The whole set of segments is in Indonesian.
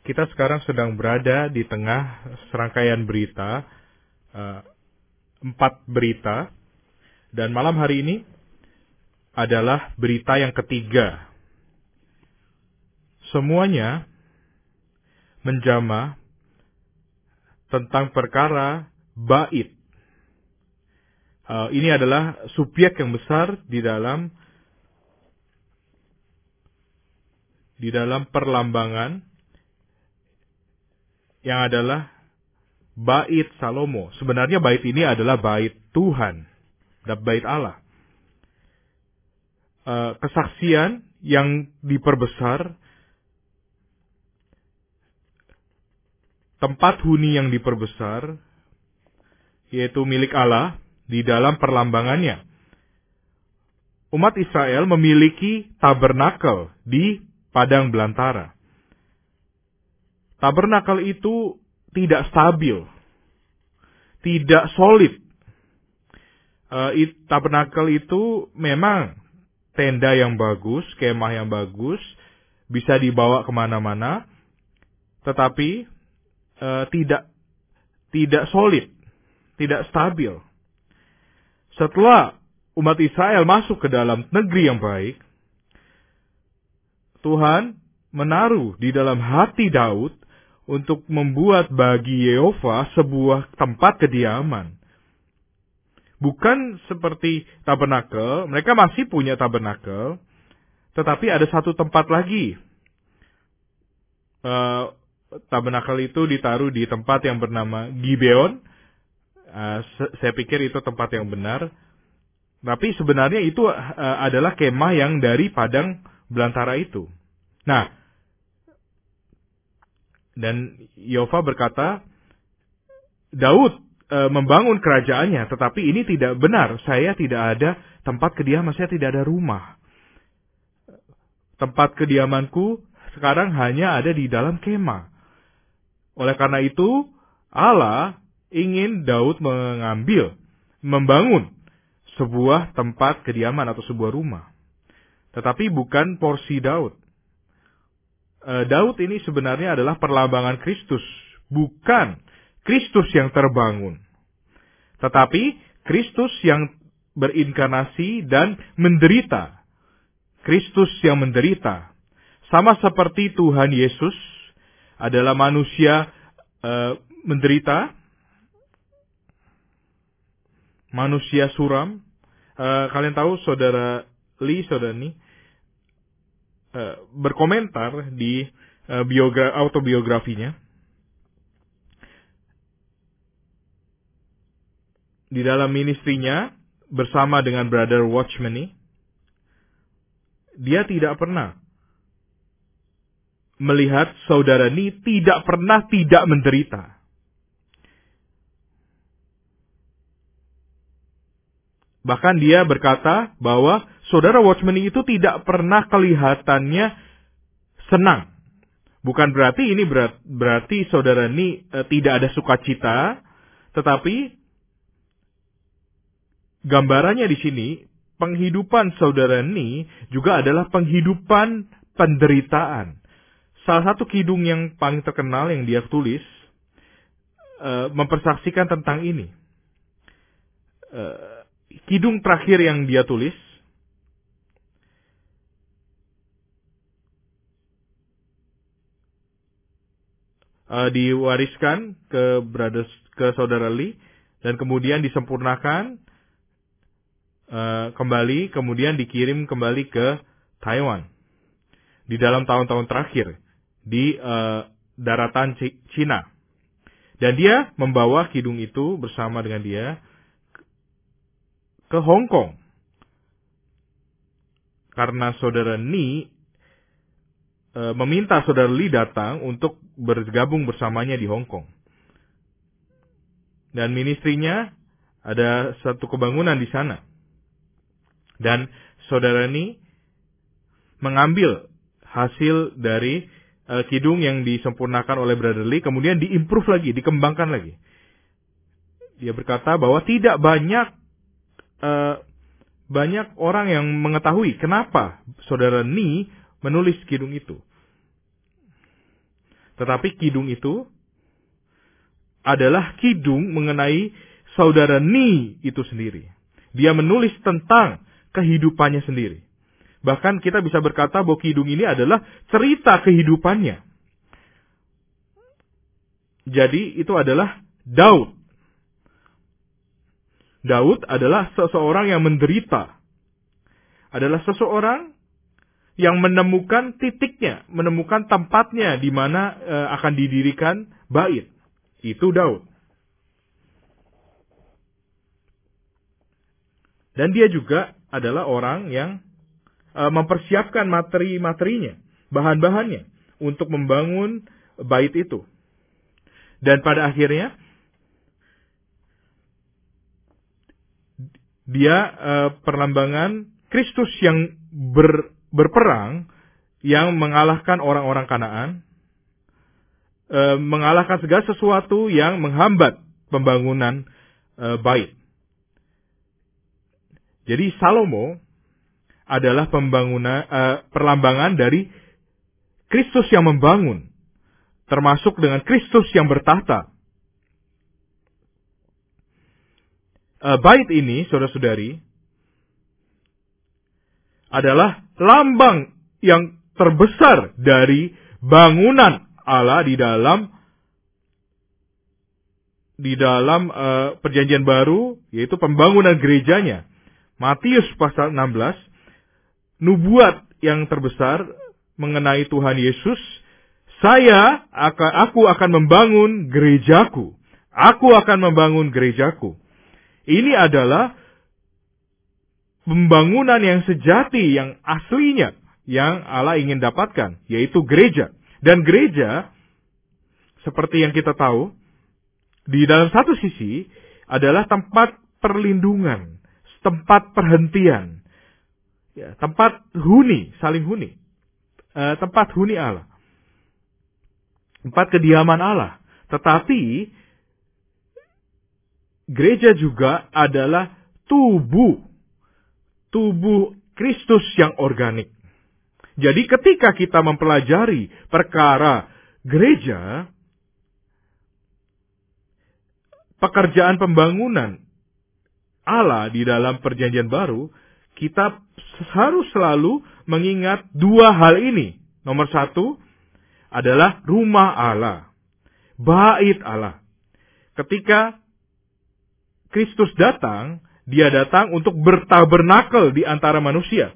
Kita sekarang sedang berada di tengah serangkaian berita, 4 berita, dan malam hari ini adalah berita yang ketiga. Semuanya menjamah tentang perkara bait. Ini adalah subjek yang besar di dalam perlambangan yang adalah bait Salomo. Sebenarnya bait ini adalah bait Tuhan, dan bait Allah. Kesaksian yang diperbesar, tempat huni yang diperbesar, yaitu milik Allah di dalam perlambangannya. Umat Israel memiliki tabernakel di padang belantara. Tabernakel itu tidak stabil, tidak solid. Tabernakel itu memang tenda yang bagus, kemah yang bagus, bisa dibawa kemana-mana, tetapi tidak solid, tidak stabil. Setelah umat Israel masuk ke dalam negeri yang baik, Tuhan menaruh di dalam hati Daud untuk membuat bagi Yehova sebuah tempat kediaman. Bukan seperti tabernakel, mereka masih punya tabernakel, tetapi ada satu tempat lagi. Tabernakel itu ditaruh di tempat yang bernama Gibeon. Saya pikir itu tempat yang benar. Tapi sebenarnya itu adalah kemah yang dari padang belantara itu. Nah, dan Yehova berkata, Daud membangun kerajaannya, tetapi ini tidak benar. Saya tidak ada tempat kediaman, saya tidak ada rumah. Tempat kediamanku sekarang hanya ada di dalam kemah. Oleh karena itu, Allah ingin Daud membangun sebuah tempat kediaman atau sebuah rumah. Tetapi bukan porsi Daud. Daud ini sebenarnya adalah perlambangan Kristus, bukan Kristus yang terbangun, tetapi Kristus yang berinkarnasi dan menderita. Kristus yang menderita, sama seperti Tuhan Yesus adalah manusia menderita, manusia suram. Kalian tahu saudara Ni berkomentar di autobiografinya. Di dalam ministrinya bersama dengan Brother Watchman, dia tidak pernah melihat saudara Ni tidak pernah tidak menderita. Bahkan dia berkata bahwa saudara Watchman itu tidak pernah kelihatannya senang. Bukan berarti ini berarti saudara Ni tidak ada sukacita, tetapi gambarannya di sini penghidupan saudara Ni juga adalah penghidupan penderitaan. Salah satu kidung yang paling terkenal yang dia tulis mempersaksikan tentang ini. Kidung terakhir yang dia tulis, diwariskan ke saudara Lee, dan kemudian disempurnakan kembali, kemudian dikirim kembali ke Taiwan di dalam tahun-tahun terakhir di daratan Cina. Dan dia membawa kidung itu bersama dengan dia ke Hong Kong. Karena saudara Ni meminta saudara Lee datang untuk bergabung bersamanya di Hong Kong. Dan ministrinya ada satu kebangunan di sana. Dan saudara Ni mengambil hasil dari kidung yang disempurnakan oleh Brother Lee, kemudian diimprove lagi, dikembangkan lagi. Dia berkata bahwa tidak banyak orang yang mengetahui kenapa saudara Ni menulis kidung itu. Tetapi kidung itu adalah kidung mengenai saudara Ni itu sendiri. Dia menulis tentang kehidupannya sendiri. Bahkan kita bisa berkata bahwa kidung ini adalah cerita kehidupannya. Jadi itu adalah Daud. Daud adalah seseorang yang menderita. Adalah seseorang yang menemukan titiknya, menemukan tempatnya di mana akan didirikan bait. Itu Daud. Dan dia juga adalah orang yang mempersiapkan materi-materinya, bahan-bahannya untuk membangun bait itu. Dan pada akhirnya dia perlambangan Kristus yang berperang, yang mengalahkan orang-orang Kanaan, mengalahkan segala sesuatu yang menghambat pembangunan bait. Jadi Salomo adalah perlambangan dari Kristus yang membangun, termasuk dengan Kristus yang bertahta. Bait ini, saudara-saudari, adalah lambang yang terbesar dari bangunan Allah di dalam Perjanjian Baru, yaitu pembangunan gerejanya. Matius pasal 16, nubuat yang terbesar mengenai Tuhan Yesus, aku akan membangun gerejaku. Aku akan membangun gerejaku. Ini adalah pembangunan yang sejati, yang aslinya, yang Allah ingin dapatkan, yaitu gereja. Dan gereja, seperti yang kita tahu, di dalam satu sisi adalah tempat perlindungan, tempat perhentian, tempat huni, saling huni, tempat huni Allah, tempat kediaman Allah. Tetapi gereja juga adalah tubuh Kristus yang organik. Jadi ketika kita mempelajari perkara gereja, pekerjaan pembangunan Allah di dalam Perjanjian Baru, kita harus selalu mengingat dua hal ini. Nomor satu adalah rumah Allah, bait Allah. Ketika Kristus datang, dia datang untuk bertabernakel di antara manusia.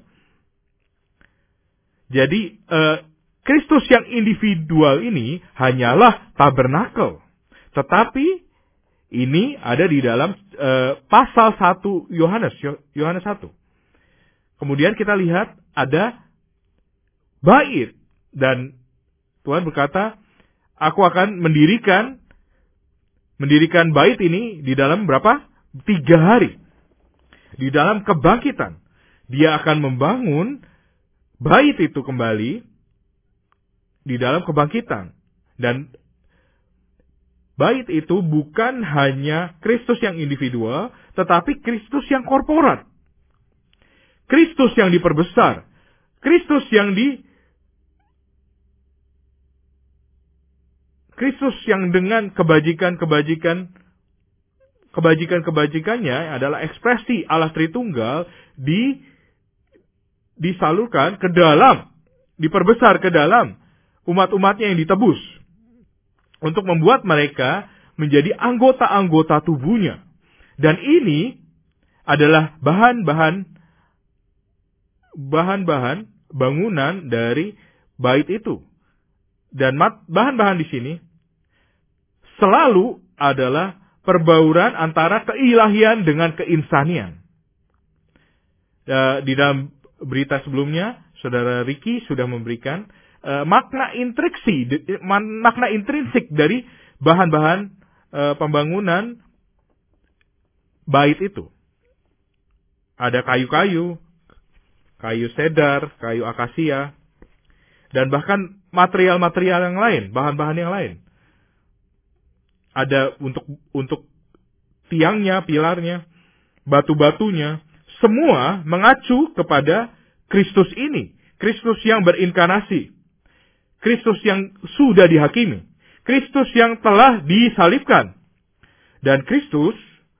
Jadi, Kristus yang individual ini hanyalah tabernakel. Tetapi, ini ada di dalam pasal 1 Yohanes 1. Kemudian kita lihat ada bait. Dan Tuhan berkata, aku akan mendirikan bait ini di dalam berapa? 3 hari. Di dalam kebangkitan. Dia akan membangun bait itu kembali di dalam kebangkitan. Dan bait itu bukan hanya Kristus yang individual, tetapi Kristus yang korporat. Kristus yang diperbesar. Kristus yang dengan kebajikannya adalah ekspresi Allah Tritunggal disalurkan ke dalam, diperbesar ke dalam umat-umatnya yang ditebus. Untuk membuat mereka menjadi anggota-anggota tubuhnya. Dan ini adalah bahan-bahan bangunan dari bait itu. Dan bahan-bahan di sini selalu adalah perbauran antara keilahian dengan keinsanian. Di dalam berita sebelumnya, Saudara Ricky sudah memberikan makna intrinsik dari bahan-bahan pembangunan bait itu. Ada kayu-kayu, kayu cedar, kayu akasia, dan bahkan material-material yang lain, bahan-bahan yang lain. Ada untuk tiangnya, pilarnya, batu-batunya, semua mengacu kepada Kristus ini, Kristus yang berinkarnasi. Kristus yang sudah dihakimi, Kristus yang telah disalibkan, dan Kristus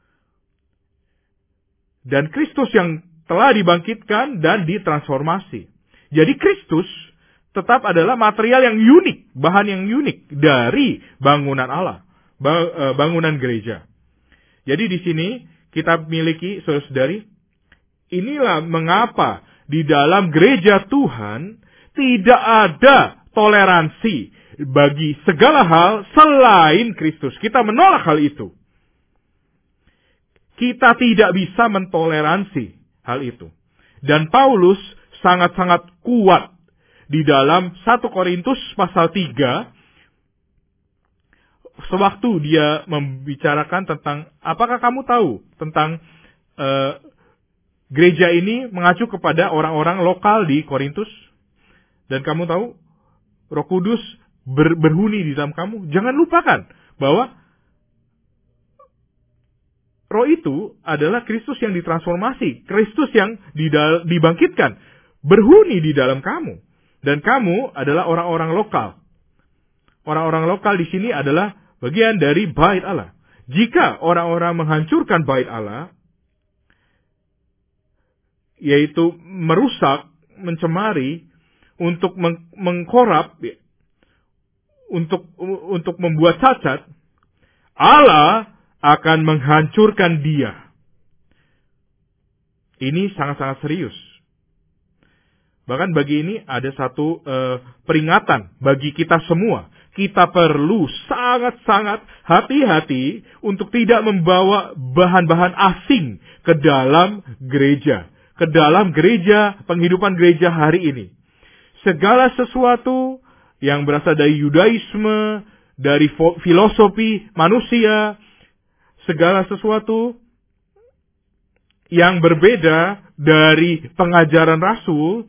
yang telah dibangkitkan dan ditransformasi. Jadi Kristus tetap adalah material yang unik, bahan yang unik dari bangunan Allah, bangunan gereja. Jadi di sini kita miliki, saudara-saudari, inilah mengapa di dalam gereja Tuhan tidak ada toleransi bagi segala hal selain Kristus. Kita menolak hal itu. Kita tidak bisa mentoleransi hal itu. Dan Paulus sangat-sangat kuat di dalam 1 Korintus pasal 3. Sewaktu dia membicarakan tentang, apakah kamu tahu tentang gereja ini mengacu kepada orang-orang lokal di Korintus? Dan kamu tahu, Roh Kudus berhuni di dalam kamu. Jangan lupakan bahwa Roh itu adalah Kristus yang ditransformasi, Kristus yang dibangkitkan, berhuni di dalam kamu. Dan kamu adalah orang-orang lokal. Orang-orang lokal di sini adalah bagian dari bait Allah. Jika orang-orang menghancurkan bait Allah, yaitu merusak, mencemari, untuk mengkorap, untuk membuat cacat, Allah akan menghancurkan dia. Ini sangat-sangat serius. Bahkan bagi ini ada satu peringatan bagi kita semua. Kita perlu sangat-sangat hati-hati untuk tidak membawa bahan-bahan asing ke dalam gereja. Ke dalam gereja, penghidupan gereja hari ini. Segala sesuatu yang berasal dari Yudaisme, dari filosofi manusia, segala sesuatu yang berbeda dari pengajaran Rasul,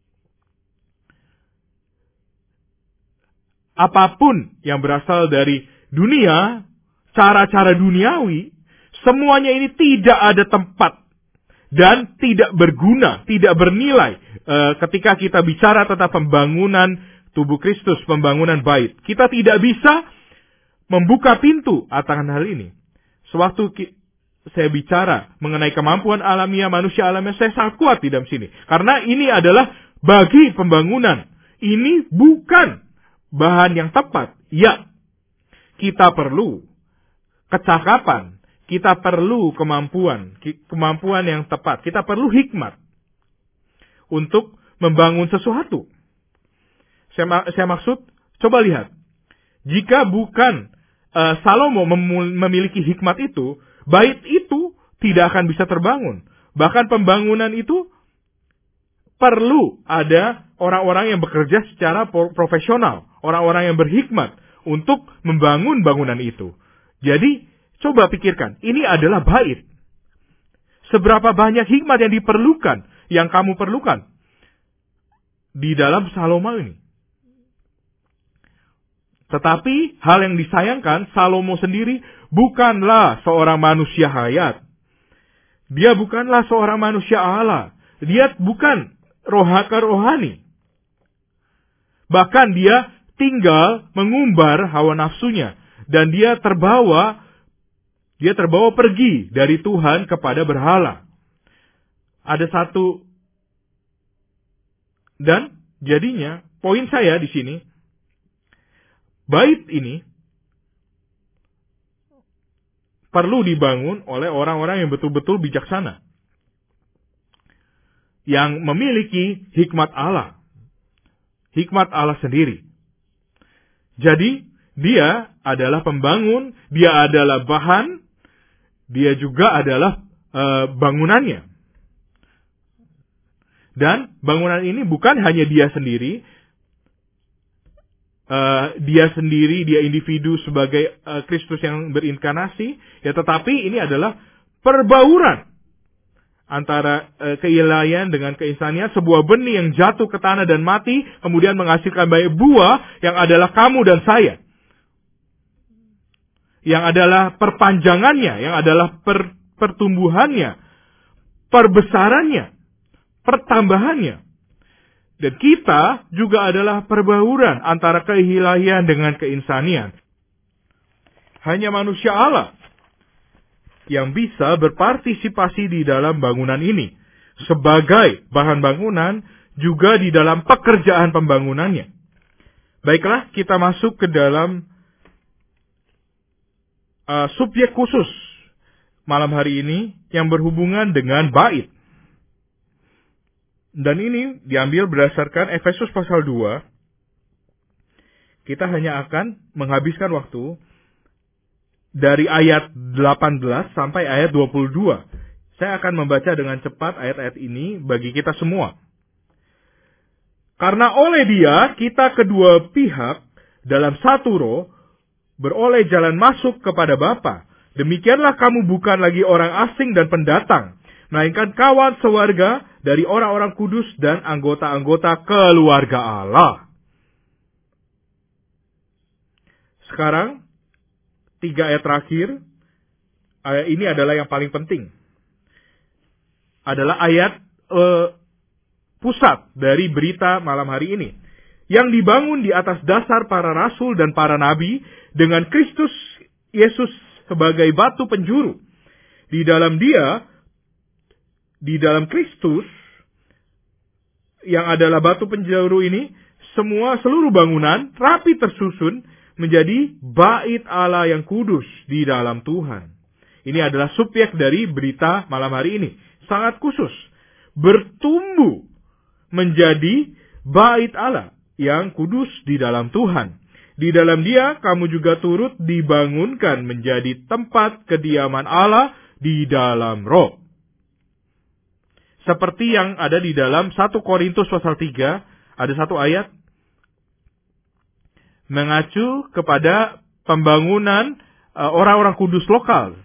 apapun yang berasal dari dunia, cara-cara duniawi, semuanya ini tidak ada tempat dan tidak berguna, tidak bernilai ketika kita bicara tentang pembangunan tubuh Kristus, pembangunan bait. Kita tidak bisa membuka pintu akan hal ini. Sewaktu saya bicara mengenai kemampuan alamiah, manusia alamiah, saya sangat kuat di dalam sini. Karena ini adalah bagi pembangunan. Ini bukan bahan yang tepat. Ya, kita perlu kecakapan. Kita perlu kemampuan yang tepat. Kita perlu hikmat untuk membangun sesuatu. Saya maksud, coba lihat. Jika bukan Salomo memiliki hikmat itu, bait itu tidak akan bisa terbangun. Bahkan pembangunan itu perlu ada orang-orang yang bekerja secara profesional, orang-orang yang berhikmat untuk membangun bangunan itu. Jadi, coba pikirkan, ini adalah bait. Seberapa banyak hikmat yang diperlukan, yang kamu perlukan di dalam Salomo ini. Tetapi hal yang disayangkan, Salomo sendiri bukanlah seorang manusia hayat. Dia bukanlah seorang manusia Allah. Dia bukan rohani. Bahkan dia tinggal mengumbar hawa nafsunya. Dan dia terbawa pergi dari Tuhan kepada berhala. Ada satu, dan jadinya poin saya di sini, bait ini perlu dibangun oleh orang-orang yang betul-betul bijaksana. Yang memiliki hikmat Allah. Hikmat Allah sendiri. Jadi, dia adalah pembangun, dia adalah bahan, dia juga adalah bangunannya. Dan bangunan ini bukan hanya dia sendiri, dia individu sebagai Kristus yang berinkarnasi, ya, tetapi ini adalah perbauran antara keilahian dengan keinsanian, sebuah benih yang jatuh ke tanah dan mati, kemudian menghasilkan banyak buah yang adalah kamu dan saya. Yang adalah perpanjangannya, yang adalah pertumbuhannya, perbesarannya, pertambahannya. Dan kita juga adalah perbauran antara keilahian dengan keinsanian. Hanya manusia Allah yang bisa berpartisipasi di dalam bangunan ini. Sebagai bahan bangunan, juga di dalam pekerjaan pembangunannya. Baiklah, kita masuk ke dalam subjek khusus malam hari ini yang berhubungan dengan bait. Dan ini diambil berdasarkan Efesus pasal 2. Kita hanya akan menghabiskan waktu dari ayat 18 sampai ayat 22. Saya akan membaca dengan cepat ayat-ayat ini bagi kita semua. Karena oleh Dia, kita kedua pihak dalam satu roh beroleh jalan masuk kepada Bapa. Demikianlah kamu bukan lagi orang asing dan pendatang, melainkan kawan sewarga dari orang-orang kudus dan anggota-anggota keluarga Allah. Sekarang, 3 ayat terakhir, ayat ini adalah yang paling penting. Adalah ayat pusat dari berita malam hari ini. Yang dibangun di atas dasar para rasul dan para nabi, dengan Kristus Yesus sebagai batu penjuru. Di dalam Dia, di dalam Kristus, yang adalah batu penjuru ini, seluruh bangunan rapi tersusun menjadi bait Allah yang kudus di dalam Tuhan. Ini adalah subjek dari berita malam hari ini. Sangat khusus. Bertumbuh menjadi bait Allah yang kudus di dalam Tuhan. Di dalam Dia, kamu juga turut dibangunkan menjadi tempat kediaman Allah di dalam roh. Seperti yang ada di dalam 1 Korintus pasal 3, ada satu ayat mengacu kepada pembangunan orang-orang kudus lokal.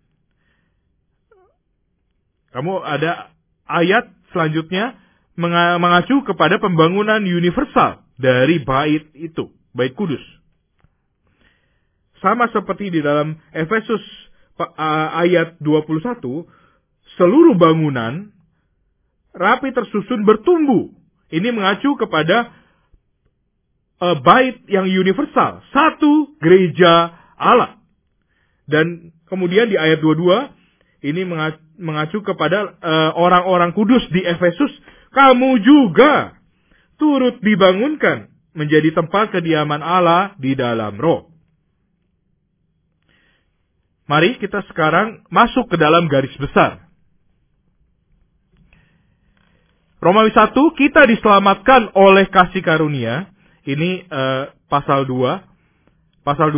Kamu ada ayat selanjutnya mengacu kepada pembangunan universal dari bait itu, bait kudus. Sama seperti di dalam Efesus ayat 21, seluruh bangunan rapi tersusun bertumbuh. Ini mengacu kepada bait yang universal, satu gereja Allah. Dan kemudian di ayat 22, ini mengacu kepada orang-orang kudus di Efesus. Kamu juga turut dibangunkan menjadi tempat kediaman Allah di dalam roh. Mari kita sekarang masuk ke dalam garis besar. Romawi 1, kita diselamatkan oleh kasih karunia. Ini pasal 2. Pasal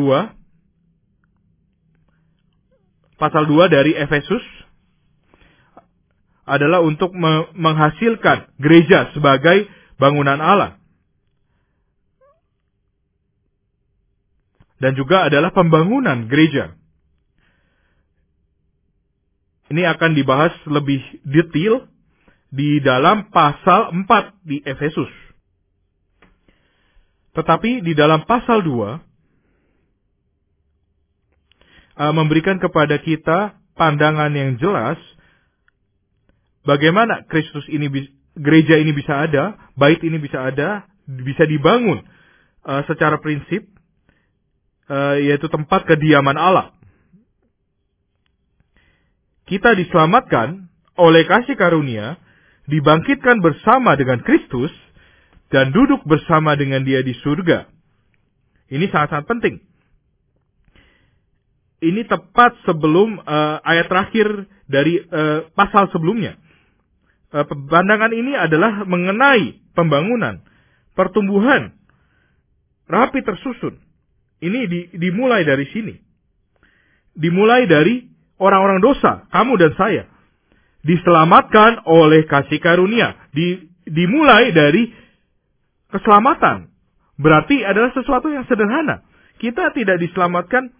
2 dari Efesus adalah untuk menghasilkan gereja sebagai bangunan Allah. Dan juga adalah pembangunan gereja. Ini akan dibahas lebih detail di dalam pasal 4 di Efesus. Tetapi di dalam pasal 2, memberikan kepada kita pandangan yang jelas bagaimana Kristus ini, gereja ini bisa ada, bait ini bisa ada, bisa dibangun secara prinsip, yaitu tempat kediaman Allah. Kita diselamatkan oleh kasih karunia, dibangkitkan bersama dengan Kristus, dan duduk bersama dengan Dia di surga. Ini sangat-sangat penting. Ini tepat sebelum ayat terakhir dari pasal sebelumnya. Pandangan ini adalah mengenai pembangunan, pertumbuhan, rapi tersusun. Ini dimulai dari sini. Dimulai dari orang-orang dosa, kamu dan saya. Diselamatkan oleh kasih karunia. Dimulai dari keselamatan. Berarti adalah sesuatu yang sederhana. Kita tidak diselamatkan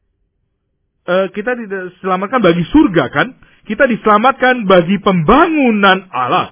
bagi surga, kan? Kita diselamatkan bagi pembangunan Allah.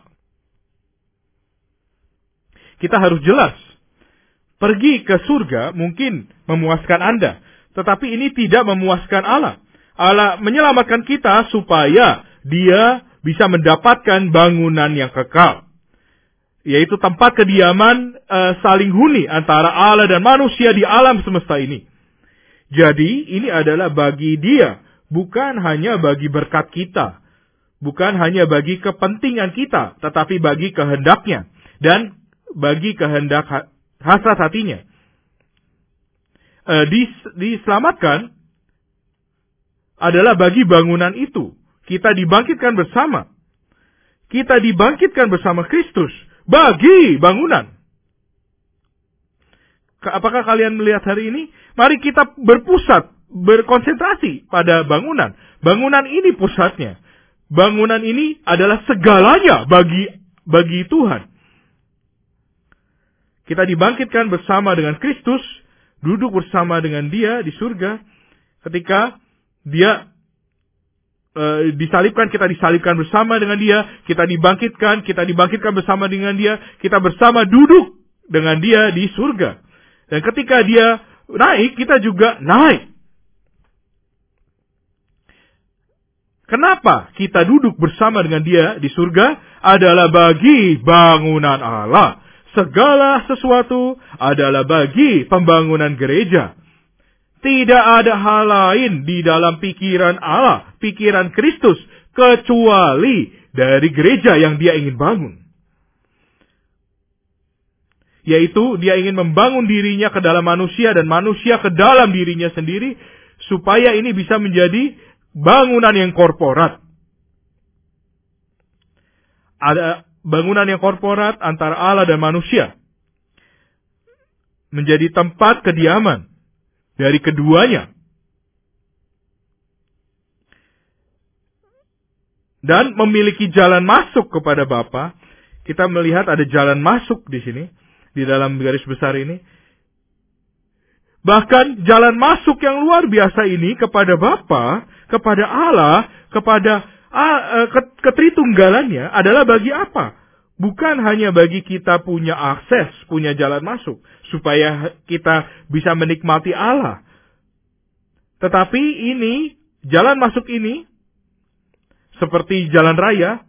Kita harus jelas. Pergi ke surga mungkin memuaskan Anda. Tetapi ini tidak memuaskan Allah. Allah menyelamatkan kita supaya Dia bisa mendapatkan bangunan yang kekal. yaitu tempat kediaman saling huni antara Allah dan manusia di alam semesta ini. Jadi ini adalah bagi Dia, bukan hanya bagi berkat kita, bukan hanya bagi kepentingan kita, tetapi bagi kehendak-Nya dan bagi kehendak hasrat hatinya. Diselamatkan adalah bagi bangunan itu. Kita dibangkitkan bersama. Kita dibangkitkan bersama Kristus bagi bangunan. Apakah kalian melihat hari ini? Mari kita berpusat, berkonsentrasi pada bangunan. Bangunan ini pusatnya. Bangunan ini adalah segalanya bagi Tuhan. Kita dibangkitkan bersama dengan Kristus, duduk bersama dengan Dia di surga. Ketika Dia disalibkan, kita disalibkan bersama dengan Dia. Kita dibangkitkan bersama dengan Dia. Kita bersama duduk dengan Dia di surga. Dan ketika Dia naik, kita juga naik. Kenapa kita duduk bersama dengan Dia di surga? Adalah bagi bangunan Allah. Segala sesuatu adalah bagi pembangunan gereja. Tidak ada hal lain di dalam pikiran Allah, pikiran Kristus, kecuali dari gereja yang Dia ingin bangun. Yaitu Dia ingin membangun dirinya ke dalam manusia dan manusia ke dalam dirinya sendiri, supaya ini bisa menjadi bangunan yang korporat. Ada bangunan yang korporat antara Allah dan manusia. Menjadi tempat kediaman dari keduanya. Dan memiliki jalan masuk kepada Bapa. Kita melihat ada jalan masuk di sini. Di dalam garis besar ini. Bahkan jalan masuk yang luar biasa ini kepada Bapa, kepada Allah, kepada ketritunggalannya adalah bagi apa? Bukan hanya bagi kita punya akses, punya jalan masuk, supaya kita bisa menikmati Allah. Tetapi ini, jalan masuk ini, seperti jalan raya,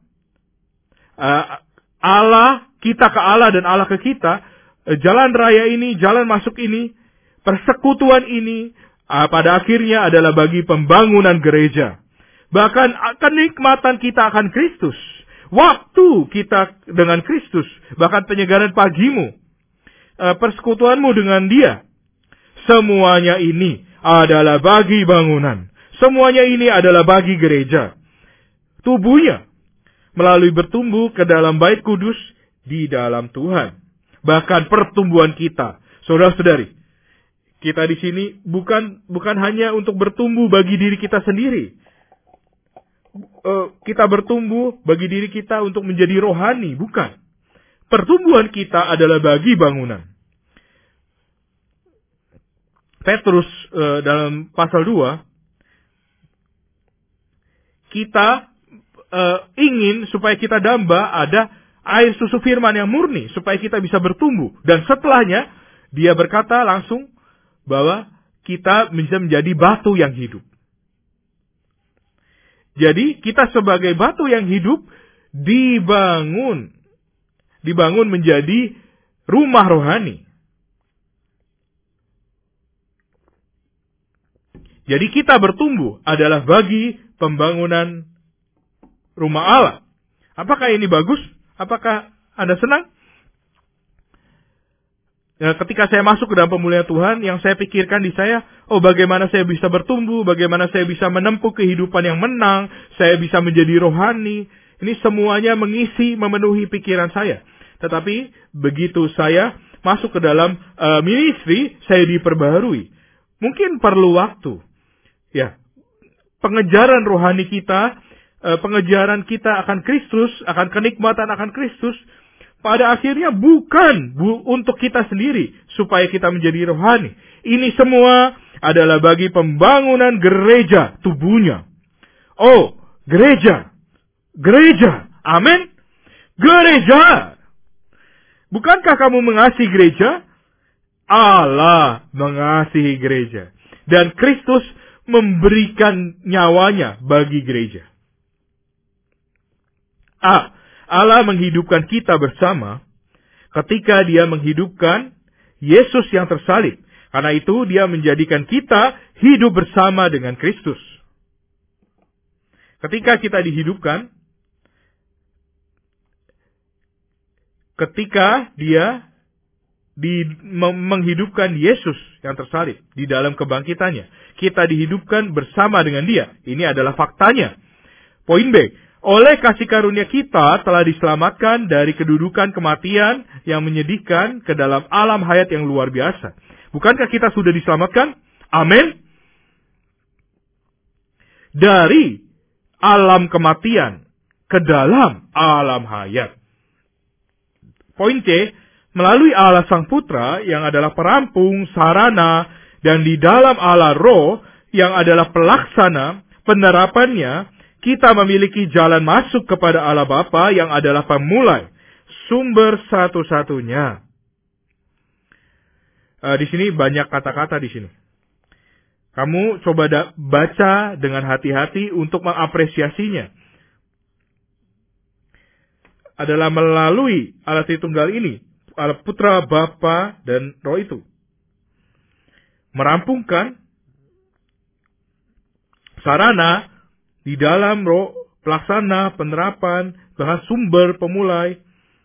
Allah, kita ke Allah dan Allah ke kita, jalan raya ini, jalan masuk ini, persekutuan ini, pada akhirnya adalah bagi pembangunan gereja. Bahkan kenikmatan kita akan Kristus. Waktu kita dengan Kristus. Bahkan penyegaran pagimu. Persekutuanmu dengan Dia. Semuanya ini adalah bagi bangunan. Semuanya ini adalah bagi gereja. Tubuhnya. Melalui bertumbuh ke dalam bait kudus di dalam Tuhan. Bahkan pertumbuhan kita. Saudara-saudari. Kita di sini bukan hanya untuk bertumbuh bagi diri kita sendiri. Kita bertumbuh bagi diri kita untuk menjadi rohani, bukan. Pertumbuhan kita adalah bagi bangunan. Petrus dalam pasal 2, kita ingin supaya kita damba ada air susu firman yang murni, supaya kita bisa bertumbuh. Dan setelahnya, dia berkata langsung bahwa kita bisa menjadi batu yang hidup. Jadi kita sebagai batu yang hidup dibangun menjadi rumah rohani. Jadi kita bertumbuh adalah bagi pembangunan rumah Allah. Apakah ini bagus? Apakah Anda senang? Ya, ketika saya masuk ke dalam pemulihan Tuhan, yang saya pikirkan di saya, bagaimana saya bisa bertumbuh, bagaimana saya bisa menempuh kehidupan yang menang, saya bisa menjadi rohani. Ini semuanya memenuhi pikiran saya. Tetapi begitu saya masuk ke dalam ministry, saya diperbaharui. Mungkin perlu waktu. Ya, pengejaran rohani kita, pengejaran kita akan Kristus, akan kenikmatan akan Kristus, pada akhirnya bukan untuk kita sendiri, supaya kita menjadi rohani. Ini semua adalah bagi pembangunan gereja, tubuhnya. Gereja. Amin. Gereja. Bukankah kamu mengasihi gereja? Allah mengasihi gereja. Dan Kristus memberikan nyawanya bagi gereja. Allah menghidupkan kita bersama ketika dia menghidupkan Yesus yang tersalib. Karena itu dia menjadikan kita hidup bersama dengan Kristus. Ketika kita dihidupkan, ketika dia menghidupkan Yesus yang tersalib di dalam kebangkitannya, kita dihidupkan bersama dengan dia. Ini adalah faktanya. Poin B, oleh kasih karunia kita telah diselamatkan dari kedudukan kematian yang menyedihkan ke dalam alam hayat yang luar biasa. Bukankah kita sudah diselamatkan? Amin. Dari alam kematian ke dalam alam hayat. Poin C, melalui Allah Sang Putra yang adalah perampung, sarana, dan di dalam Allah Roh yang adalah pelaksana, penerapannya, kita memiliki jalan masuk kepada Allah Bapa yang adalah pemulai, sumber satu-satunya. Di sini banyak kata-kata di sini. Kamu coba baca dengan hati-hati untuk mengapresiasinya. Adalah melalui Allah Tritunggal ini, Allah Putra, Bapa, dan Roh itu. Merampungkan sarana di dalam Roh, pelaksana, penerapan, bahkan sumber, pemulai.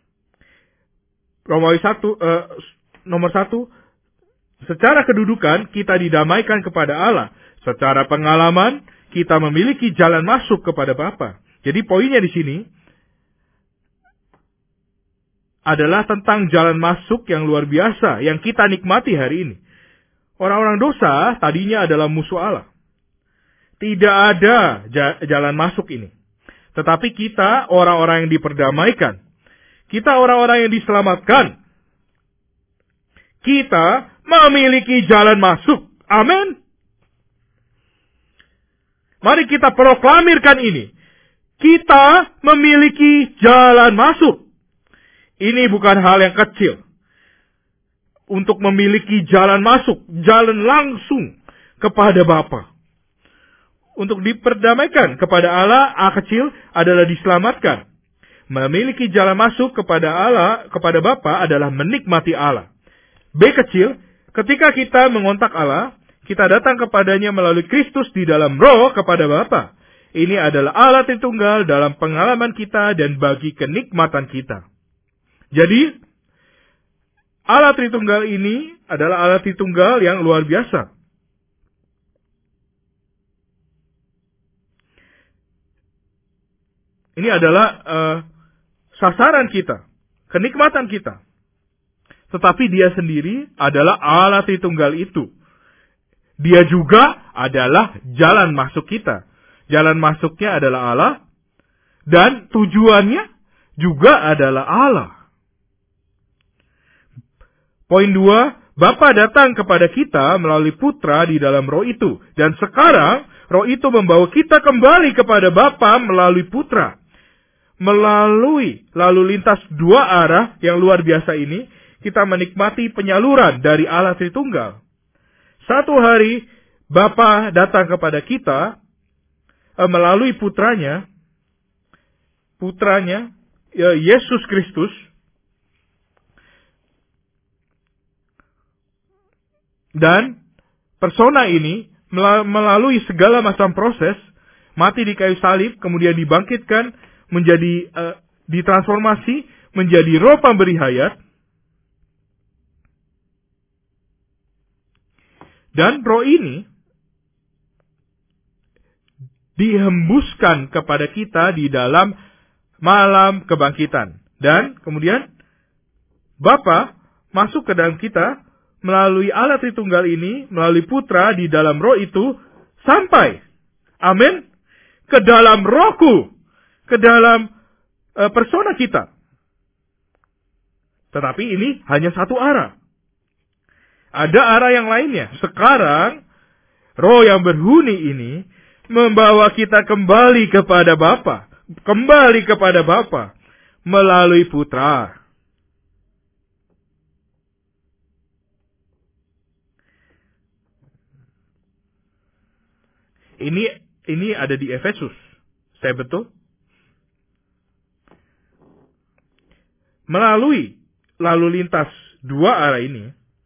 Romawi nomor 1, secara kedudukan kita didamaikan kepada Allah. Secara pengalaman kita memiliki jalan masuk kepada Bapa. Jadi poinnya di sini adalah tentang jalan masuk yang luar biasa yang kita nikmati hari ini. Orang-orang dosa tadinya adalah musuh Allah. Tidak ada jalan masuk ini. Tetapi kita orang-orang yang diperdamaikan. Kita orang-orang yang diselamatkan. Kita memiliki jalan masuk. Amin. Mari kita proklamirkan ini. Kita memiliki jalan masuk. Ini bukan hal yang kecil. Untuk memiliki jalan masuk, jalan langsung kepada Bapa. Untuk diperdamaikan kepada Allah, A kecil adalah diselamatkan. Memiliki jalan masuk kepada Allah, kepada Bapa adalah menikmati Allah. B kecil, ketika kita mengontak Allah, kita datang kepadanya melalui Kristus di dalam Roh kepada Bapa. Ini adalah Allah Tritunggal dalam pengalaman kita dan bagi kenikmatan kita. Jadi, Allah Tritunggal ini adalah Allah Tritunggal yang luar biasa. Ini adalah sasaran kita, kenikmatan kita. Tetapi dia sendiri adalah Allah Tritunggal itu. Dia juga adalah jalan masuk kita. Jalan masuknya adalah Allah. Dan tujuannya juga adalah Allah. Poin 2, Bapa datang kepada kita melalui Putra di dalam Roh itu. Dan sekarang Roh itu membawa kita kembali kepada Bapa melalui Putra. Melalui lalu lintas dua arah yang luar biasa ini, kita menikmati penyaluran dari Allah Tritunggal. Satu hari, Bapa datang kepada kita melalui putranya, Yesus Kristus. Dan persona ini melalui segala macam proses, mati di kayu salib, kemudian dibangkitkan, menjadi ditransformasi menjadi Roh pemberi hayat. Dan Roh ini dihembuskan kepada kita di dalam malam kebangkitan. Dan kemudian Bapa masuk ke dalam kita melalui Allah Tritunggal ini, melalui Putra di dalam Roh itu, sampai, amin, ke dalam Rohku, ke dalam persona kita. Tetapi ini hanya satu arah. Ada arah yang lainnya. Sekarang, Roh yang berhuni ini membawa kita kembali kepada Bapa. Kembali kepada Bapa melalui Putra. Ini ada di Efesus. Saya betul? Melalui lalu lintas dua arah ini,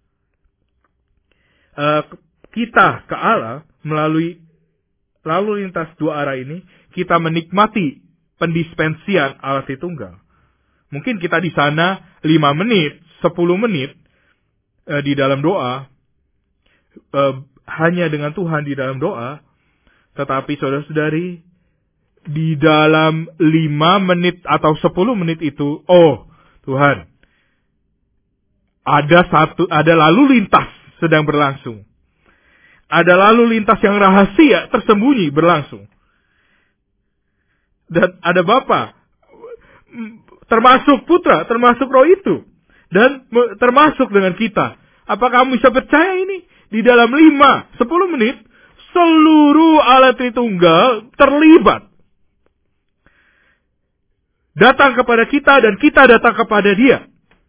kita ke Allah melalui lalu lintas dua arah ini, kita menikmati pendispensian Allah Tritunggal. Mungkin kita di sana 5 menit, 10 menit di dalam doa, hanya dengan Tuhan di dalam doa, tetapi saudara-saudari, di dalam 5 menit atau 10 menit itu, oh Tuhan, ada lalu lintas sedang berlangsung. Ada lalu lintas yang rahasia, tersembunyi berlangsung. Dan ada Bapa, termasuk Putra, termasuk Roh itu, dan termasuk dengan kita. Apakah kamu bisa percaya ini? Di dalam 5-10 menit, seluruh Allah Tritunggal terlibat. Datang kepada kita dan kita datang kepada Dia.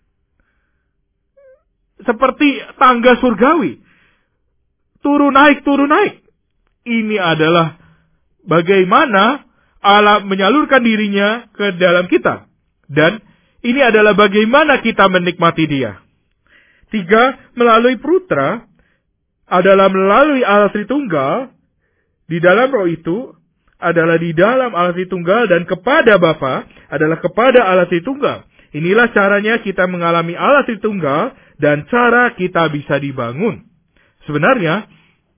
Seperti tangga surgawi. Turun naik, turun naik. Ini adalah bagaimana Allah menyalurkan dirinya ke dalam kita. Dan ini adalah bagaimana kita menikmati Dia. 3, melalui Putra, adalah melalui Allah Tritunggal, di dalam Roh itu, adalah di dalam Allah Tritunggal, dan kepada Bapa adalah kepada Allah Tritunggal. Inilah caranya kita mengalami Allah Tritunggal, dan cara kita bisa dibangun. Sebenarnya,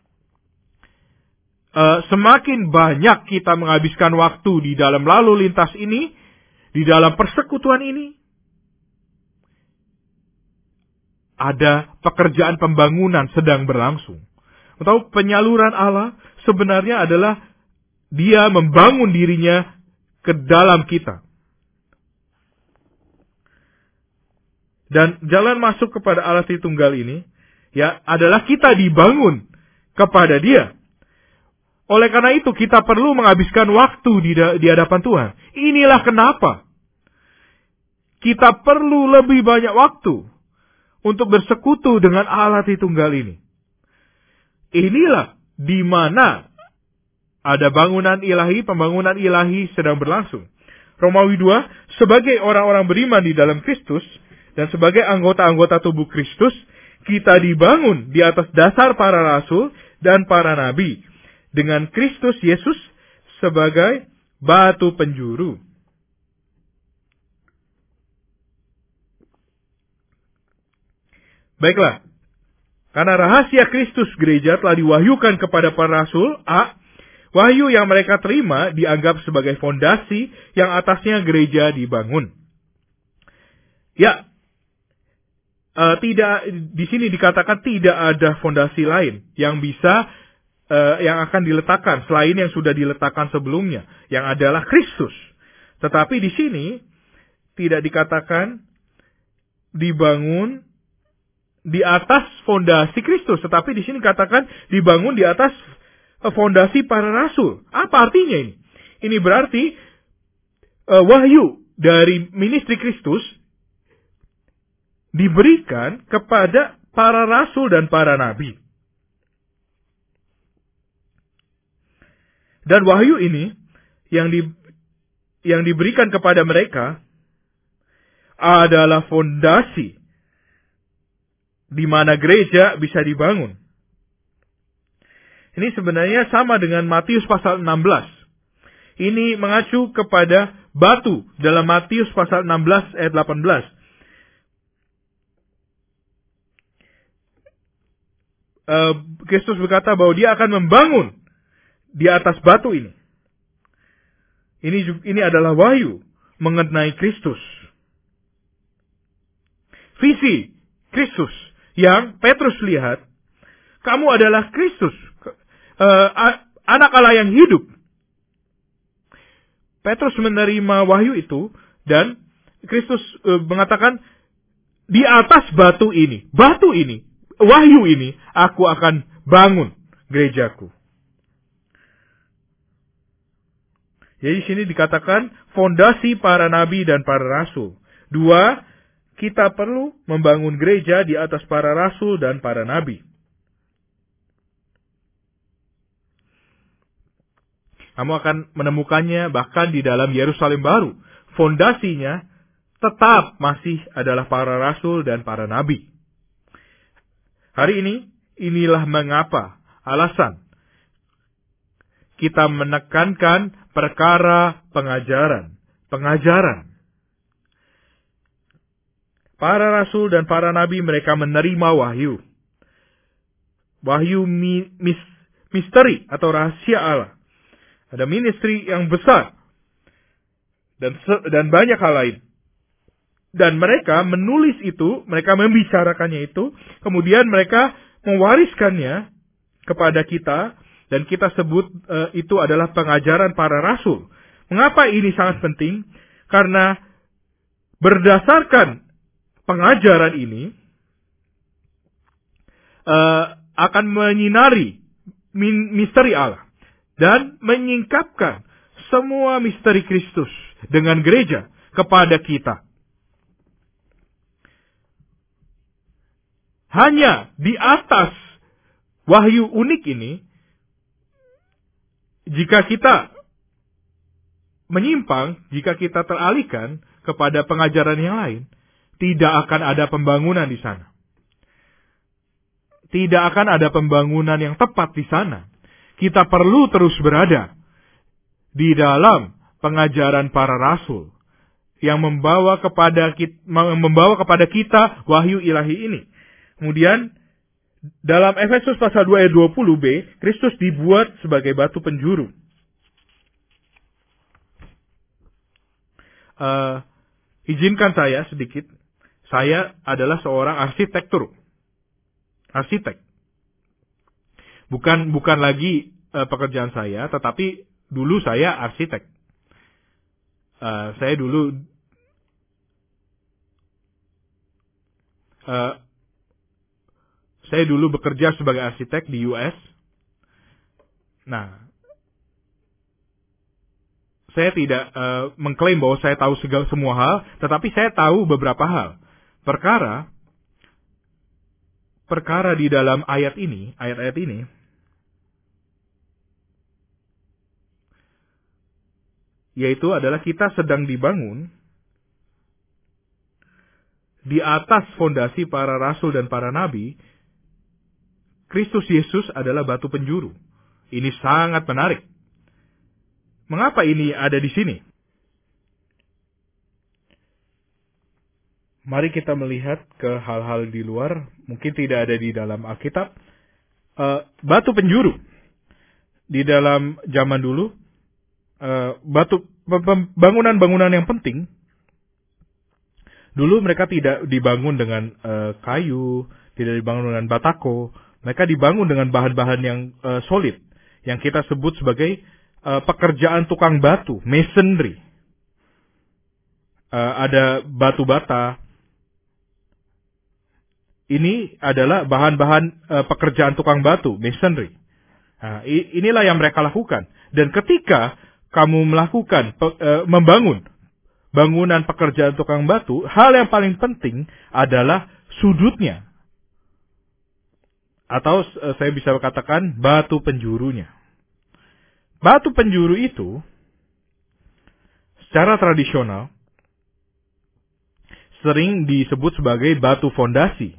semakin banyak kita menghabiskan waktu di dalam lalu lintas ini, di dalam persekutuan ini, ada pekerjaan pembangunan sedang berlangsung. Atau penyaluran Allah sebenarnya adalah Dia membangun dirinya ke dalam kita. Dan jalan masuk kepada Allah Tritunggal ini, ya, adalah kita dibangun kepada Dia. Oleh karena itu, kita perlu menghabiskan waktu di hadapan Tuhan. Inilah kenapa kita perlu lebih banyak waktu untuk bersekutu dengan Allah Tritunggal ini. Inilah di mana ada bangunan ilahi, pembangunan ilahi sedang berlangsung. Romawi 2, sebagai orang-orang beriman di dalam Kristus, dan sebagai anggota-anggota tubuh Kristus, kita dibangun di atas dasar para rasul dan para nabi, dengan Kristus Yesus sebagai batu penjuru. Baiklah, karena rahasia Kristus gereja telah diwahyukan kepada para rasul, wahyu yang mereka terima dianggap sebagai fondasi yang atasnya gereja dibangun. Ya, tidak, di sini dikatakan tidak ada fondasi lain yang bisa yang akan diletakkan selain yang sudah diletakkan sebelumnya, yang adalah Kristus. Tetapi di sini tidak dikatakan dibangun di atas fondasi Kristus, tetapi di sini katakan dibangun di atas fondasi para rasul. Apa artinya ini? Ini berarti wahyu dari ministry Kristus diberikan kepada para rasul dan para nabi. Dan wahyu ini yang diberikan kepada mereka adalah fondasi di mana gereja bisa dibangun. Ini sebenarnya sama dengan Matius pasal 16. Ini mengacu kepada batu dalam Matius pasal 16 ayat 18. Kristus berkata bahwa Dia akan membangun di atas batu ini. Ini adalah wahyu mengenai Kristus. Visi Kristus yang Petrus lihat, kamu adalah Kristus, anak Allah yang hidup. Petrus menerima wahyu itu, dan Kristus mengatakan, di atas batu ini, wahyu ini, aku akan bangun gerejaku. Jadi sini dikatakan fondasi para nabi dan para rasul. 2, kita perlu membangun gereja di atas para rasul dan para nabi. Kamu akan menemukannya bahkan di dalam Yerusalem baru. Fondasinya tetap masih adalah para rasul dan para nabi. Hari ini, inilah mengapa alasan kita menekankan perkara pengajaran. Para rasul dan para nabi mereka menerima wahyu. Wahyu misteri atau rahasia Allah. Ada ministry yang besar. Dan banyak hal lain. Dan mereka menulis itu, mereka membicarakannya itu, kemudian mereka mewariskannya kepada kita, dan kita sebut itu adalah pengajaran para rasul. Mengapa ini sangat penting? Karena berdasarkan pengajaran ini, akan menyinari misteri Allah, dan menyingkapkan semua misteri Kristus dengan gereja kepada kita. Hanya di atas wahyu unik ini, jika kita menyimpang, jika kita teralihkan kepada pengajaran yang lain, tidak akan ada pembangunan di sana. Tidak akan ada pembangunan yang tepat di sana. Kita perlu terus berada di dalam pengajaran para rasul yang membawa kepada kita wahyu ilahi ini. Kemudian dalam Efesus pasal 2 ayat 20b, Kristus dibuat sebagai batu penjuru. Izinkan saya sedikit. Saya adalah seorang arsitek. Bukan lagi pekerjaan saya, tetapi dulu saya arsitek. Saya dulu bekerja sebagai arsitek di US. Nah, saya tidak mengklaim bahwa saya tahu semua hal, tetapi saya tahu beberapa hal. Perkara di dalam ayat-ayat ini, yaitu adalah kita sedang dibangun di atas fondasi para rasul dan para nabi. Kristus Yesus adalah batu penjuru. Ini sangat menarik. Mengapa ini ada di sini? Mari kita melihat ke hal-hal di luar, mungkin tidak ada di dalam Alkitab. Batu penjuru. Di dalam zaman dulu, bangunan-bangunan yang penting, dulu mereka tidak dibangun dengan kayu, tidak dibangun dengan batako. Mereka dibangun dengan bahan-bahan yang solid, yang kita sebut sebagai pekerjaan tukang batu, masonry. Ada batu bata. Ini adalah bahan-bahan pekerjaan tukang batu, masonry. Nah, inilah yang mereka lakukan. Dan ketika kamu melakukan membangun bangunan pekerjaan tukang batu, hal yang paling penting adalah sudutnya. Atau saya bisa katakan batu penjurunya. Batu penjuru itu secara tradisional sering disebut sebagai batu fondasi.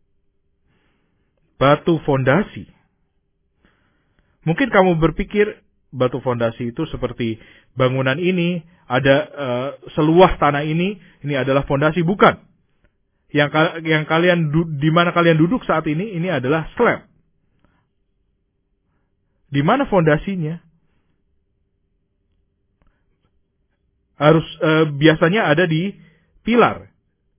Batu fondasi. Mungkin kamu berpikir batu fondasi itu seperti bangunan ini, ada seluas tanah ini adalah fondasi. Bukan. Yang kalian di mana kalian duduk saat ini adalah slab. Di mana fondasinya? Harus biasanya ada di pilar.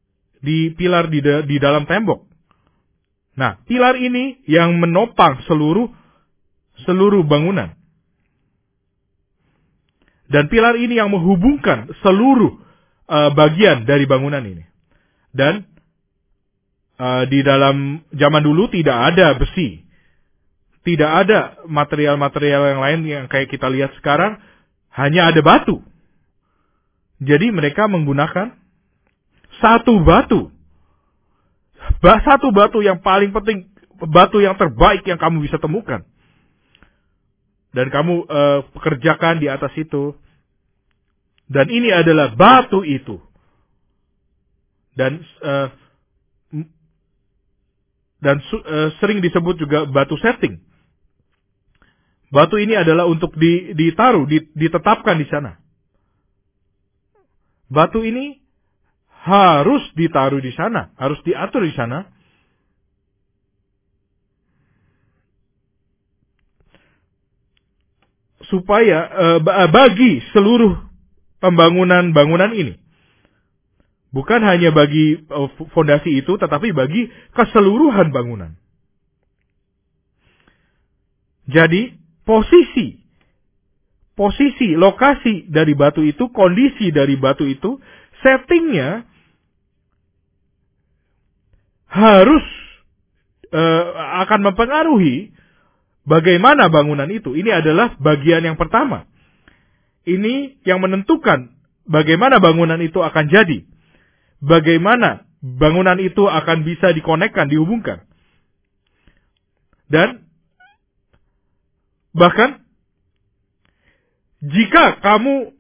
Di dalam tembok. Nah, pilar ini yang menopang seluruh bangunan. Dan pilar ini yang menghubungkan seluruh bagian dari bangunan ini. Dan di dalam zaman dulu tidak ada besi. Tidak ada material-material yang lain yang kayak kita lihat sekarang. Hanya ada batu. Jadi mereka menggunakan satu batu. Satu batu yang paling penting. Batu yang terbaik yang kamu bisa temukan. Dan kamu pekerjakan di atas itu. Dan ini adalah batu itu. dan sering disebut juga batu setting. Batu ini adalah untuk ditaruh, ditetapkan di sana. Batu ini harus ditaruh di sana, harus diatur di sana. Supaya bagi seluruh bangunan ini. Bukan hanya bagi fondasi itu, tetapi bagi keseluruhan bangunan. Jadi, posisi, lokasi dari batu itu, kondisi dari batu itu, settingnya harus akan mempengaruhi bagaimana bangunan itu. Ini adalah bagian yang pertama. Ini yang menentukan bagaimana bangunan itu akan jadi. Bagaimana bangunan itu akan bisa dikonekkan, dihubungkan. Dan bahkan jika kamu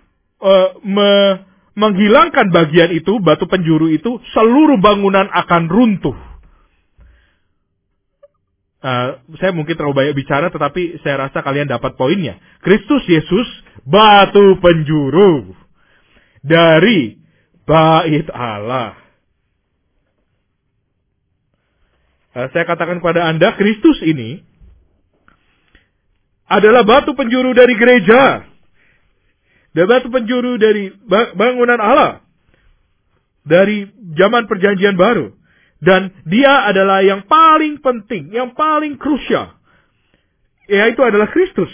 menghilangkan bagian itu, batu penjuru itu, seluruh bangunan akan runtuh. Saya mungkin terlalu banyak bicara, tetapi saya rasa kalian dapat poinnya. Kristus Yesus, batu penjuru dari bait Allah. Saya katakan kepada Anda, Kristus ini adalah batu penjuru dari gereja. Dan batu penjuru dari bangunan Allah. Dari zaman perjanjian baru. Dan dia adalah yang paling penting, yang paling krusial. Yaitu adalah Kristus.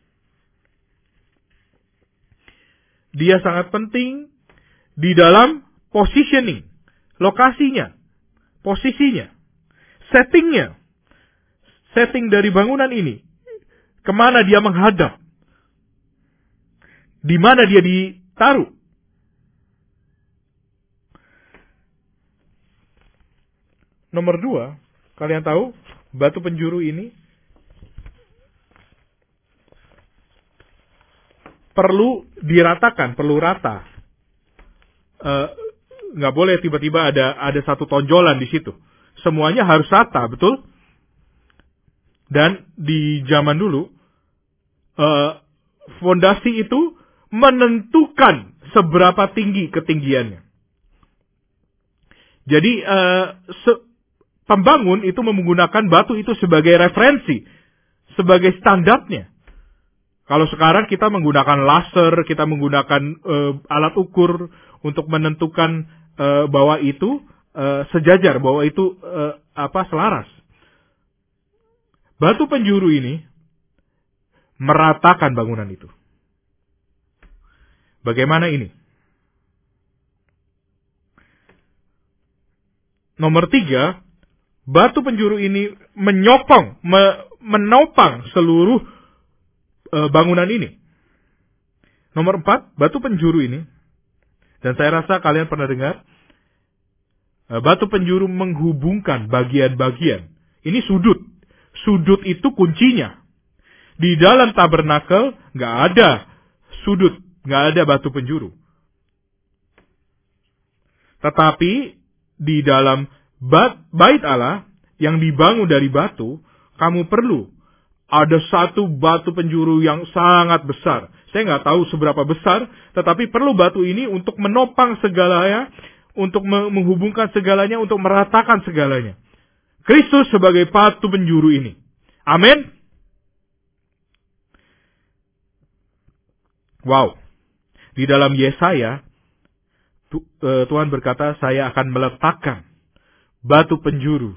Dia sangat penting di dalam positioning, lokasinya, posisinya, settingnya, setting dari bangunan ini, kemana dia menghadap, di mana dia ditaruh. Nomor 2, kalian tahu, batu penjuru ini perlu diratakan, perlu rata. Nggak boleh tiba-tiba ada satu tonjolan di situ. Semuanya harus rata, betul? Dan di zaman dulu, fondasi itu menentukan seberapa tinggi ketinggiannya. Jadi pembangun itu menggunakan batu itu sebagai referensi, sebagai standarnya. Kalau sekarang kita menggunakan laser, kita menggunakan alat ukur untuk menentukan bahwa itu sejajar, bahwa itu selaras. Batu penjuru ini meratakan bangunan itu. Bagaimana ini? Nomor 3, batu penjuru ini menopang seluruh bangunan ini. Nomor 4, batu penjuru ini, dan saya rasa kalian pernah dengar, batu penjuru menghubungkan bagian-bagian. Ini sudut. Sudut itu kuncinya. Di dalam tabernakel nggak ada sudut, nggak ada batu penjuru. Tetapi di dalam bait Allah yang dibangun dari batu, kamu perlu ada satu batu penjuru yang sangat besar. Saya nggak tahu seberapa besar, tetapi perlu batu ini untuk menopang segalanya, untuk menghubungkan segalanya, untuk meratakan segalanya. Kristus sebagai batu penjuru ini. Amin. Wow. Di dalam Yesaya, Tuhan berkata, saya akan meletakkan batu penjuru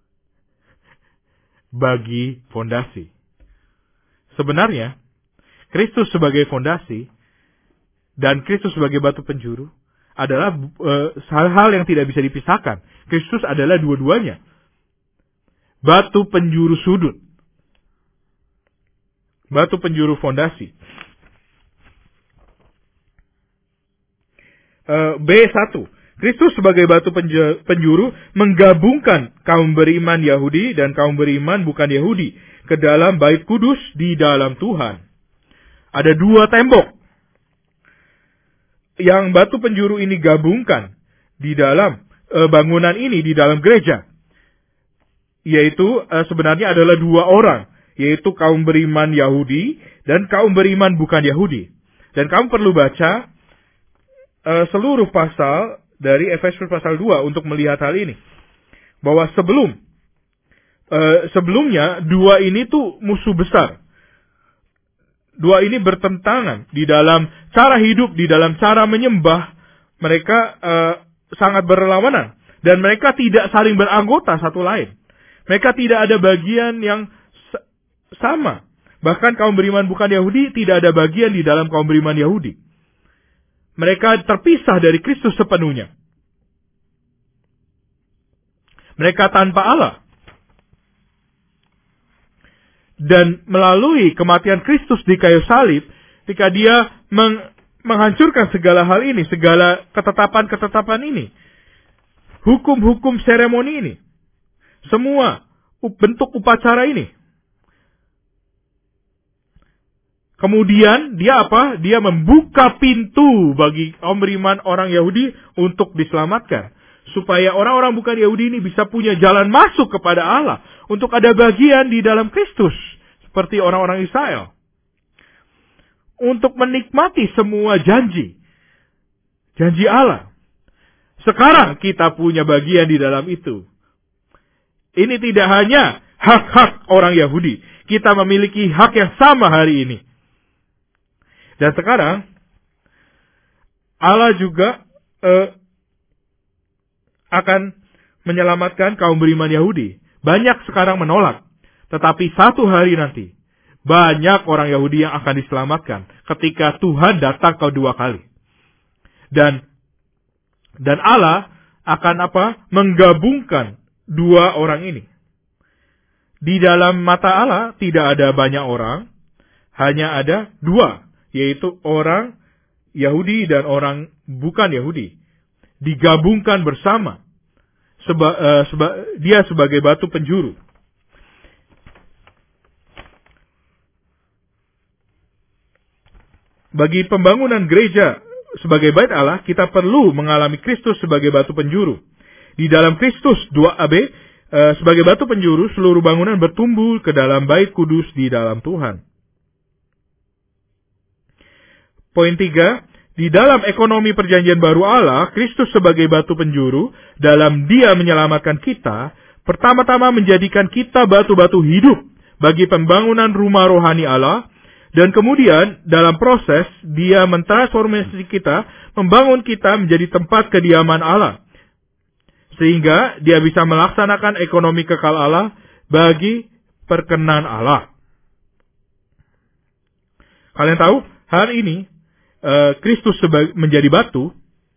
bagi fondasi. Sebenarnya, Kristus sebagai fondasi dan Kristus sebagai batu penjuru adalah hal-hal yang tidak bisa dipisahkan. Kristus adalah dua-duanya. Batu penjuru sudut. Batu penjuru fondasi. B1. Kristus sebagai batu penjuru menggabungkan kaum beriman Yahudi dan kaum beriman bukan Yahudi ke dalam bait kudus di dalam Tuhan. Ada 2 tembok yang batu penjuru ini gabungkan di dalam bangunan ini, di dalam gereja. Yaitu sebenarnya adalah dua orang, yaitu kaum beriman Yahudi dan kaum beriman bukan Yahudi. Dan kamu perlu baca seluruh pasal dari Efesus pasal 2 untuk melihat hal ini. Bahwa sebelumnya dua ini tuh musuh besar. Dua ini bertentangan di dalam cara hidup, di dalam cara menyembah. Mereka sangat berlawanan. Dan mereka tidak saling beranggota satu lain. Mereka tidak ada bagian yang sama. Bahkan kaum beriman bukan Yahudi tidak ada bagian di dalam kaum beriman Yahudi. Mereka terpisah dari Kristus sepenuhnya. Mereka tanpa Allah. Dan melalui kematian Kristus di kayu salib, ketika dia menghancurkan segala hal ini, segala ketetapan-ketetapan ini, hukum-hukum seremoni ini, semua bentuk upacara ini. Kemudian dia apa? Dia membuka pintu bagi kaum beriman orang Yahudi untuk diselamatkan. Supaya orang-orang bukan Yahudi ini bisa punya jalan masuk kepada Allah. Untuk ada bagian di dalam Kristus. Seperti orang-orang Israel. Untuk menikmati semua janji. Janji Allah. Sekarang kita punya bagian di dalam itu. Ini tidak hanya hak-hak orang Yahudi. Kita memiliki hak yang sama hari ini. Dan sekarang, Allah juga akan menyelamatkan kaum beriman Yahudi. Banyak sekarang menolak. Tetapi satu hari nanti, banyak orang Yahudi yang akan diselamatkan. Ketika Tuhan datang kedua kali. Dan Allah akan menggabungkan dua orang ini. Di dalam mata Allah tidak ada banyak orang. Hanya ada dua. Yaitu orang Yahudi dan orang bukan Yahudi. Digabungkan bersama. Dia sebagai batu penjuru. Bagi pembangunan gereja sebagai bait Allah, kita perlu mengalami Kristus sebagai batu penjuru. Di dalam Kristus 2AB, sebagai batu penjuru, seluruh bangunan bertumbuh ke dalam bait kudus di dalam Tuhan. Poin 3, di dalam ekonomi perjanjian baru Allah, Kristus sebagai batu penjuru, dalam Dia menyelamatkan kita, pertama-tama menjadikan kita batu-batu hidup bagi pembangunan rumah rohani Allah, dan kemudian dalam proses Dia mentransformasi kita, membangun kita menjadi tempat kediaman Allah, sehingga Dia bisa melaksanakan ekonomi kekal Allah bagi perkenan Allah. Kalian tahu, hari ini Kristus menjadi batu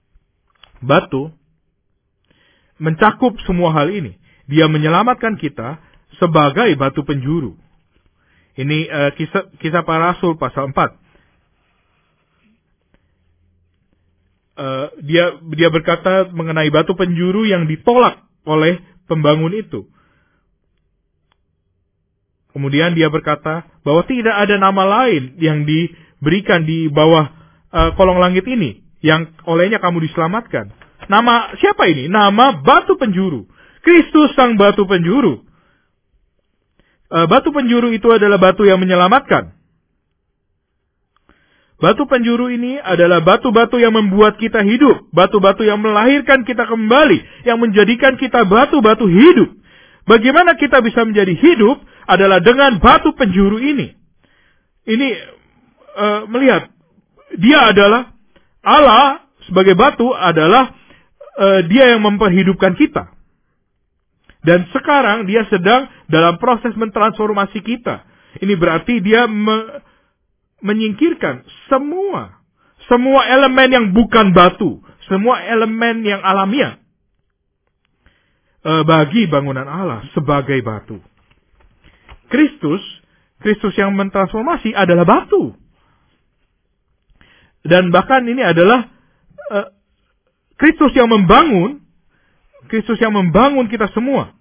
mencakup semua hal ini. Dia menyelamatkan kita sebagai batu penjuru. Ini kisah para rasul pasal 4. Dia berkata mengenai batu penjuru yang ditolak oleh pembangun itu. Kemudian dia berkata bahwa tidak ada nama lain yang diberikan di bawah kolong langit ini yang olehnya kamu diselamatkan. Nama siapa ini? Nama batu penjuru. Kristus sang batu penjuru. Batu penjuru itu adalah batu yang menyelamatkan. Batu penjuru ini adalah batu-batu yang membuat kita hidup. Batu-batu yang melahirkan kita kembali. Yang menjadikan kita batu-batu hidup. Bagaimana kita bisa menjadi hidup adalah dengan batu penjuru ini. Ini melihat. Dia adalah Allah sebagai batu adalah Dia yang memperhidupkan kita. Dan sekarang Dia sedang dalam proses mentransformasi kita. Ini berarti Dia menyingkirkan semua elemen yang bukan batu, semua elemen yang alamiah bagi bangunan Allah sebagai batu. Kristus yang mentransformasi adalah batu. Dan bahkan ini adalah Kristus yang membangun kita semua.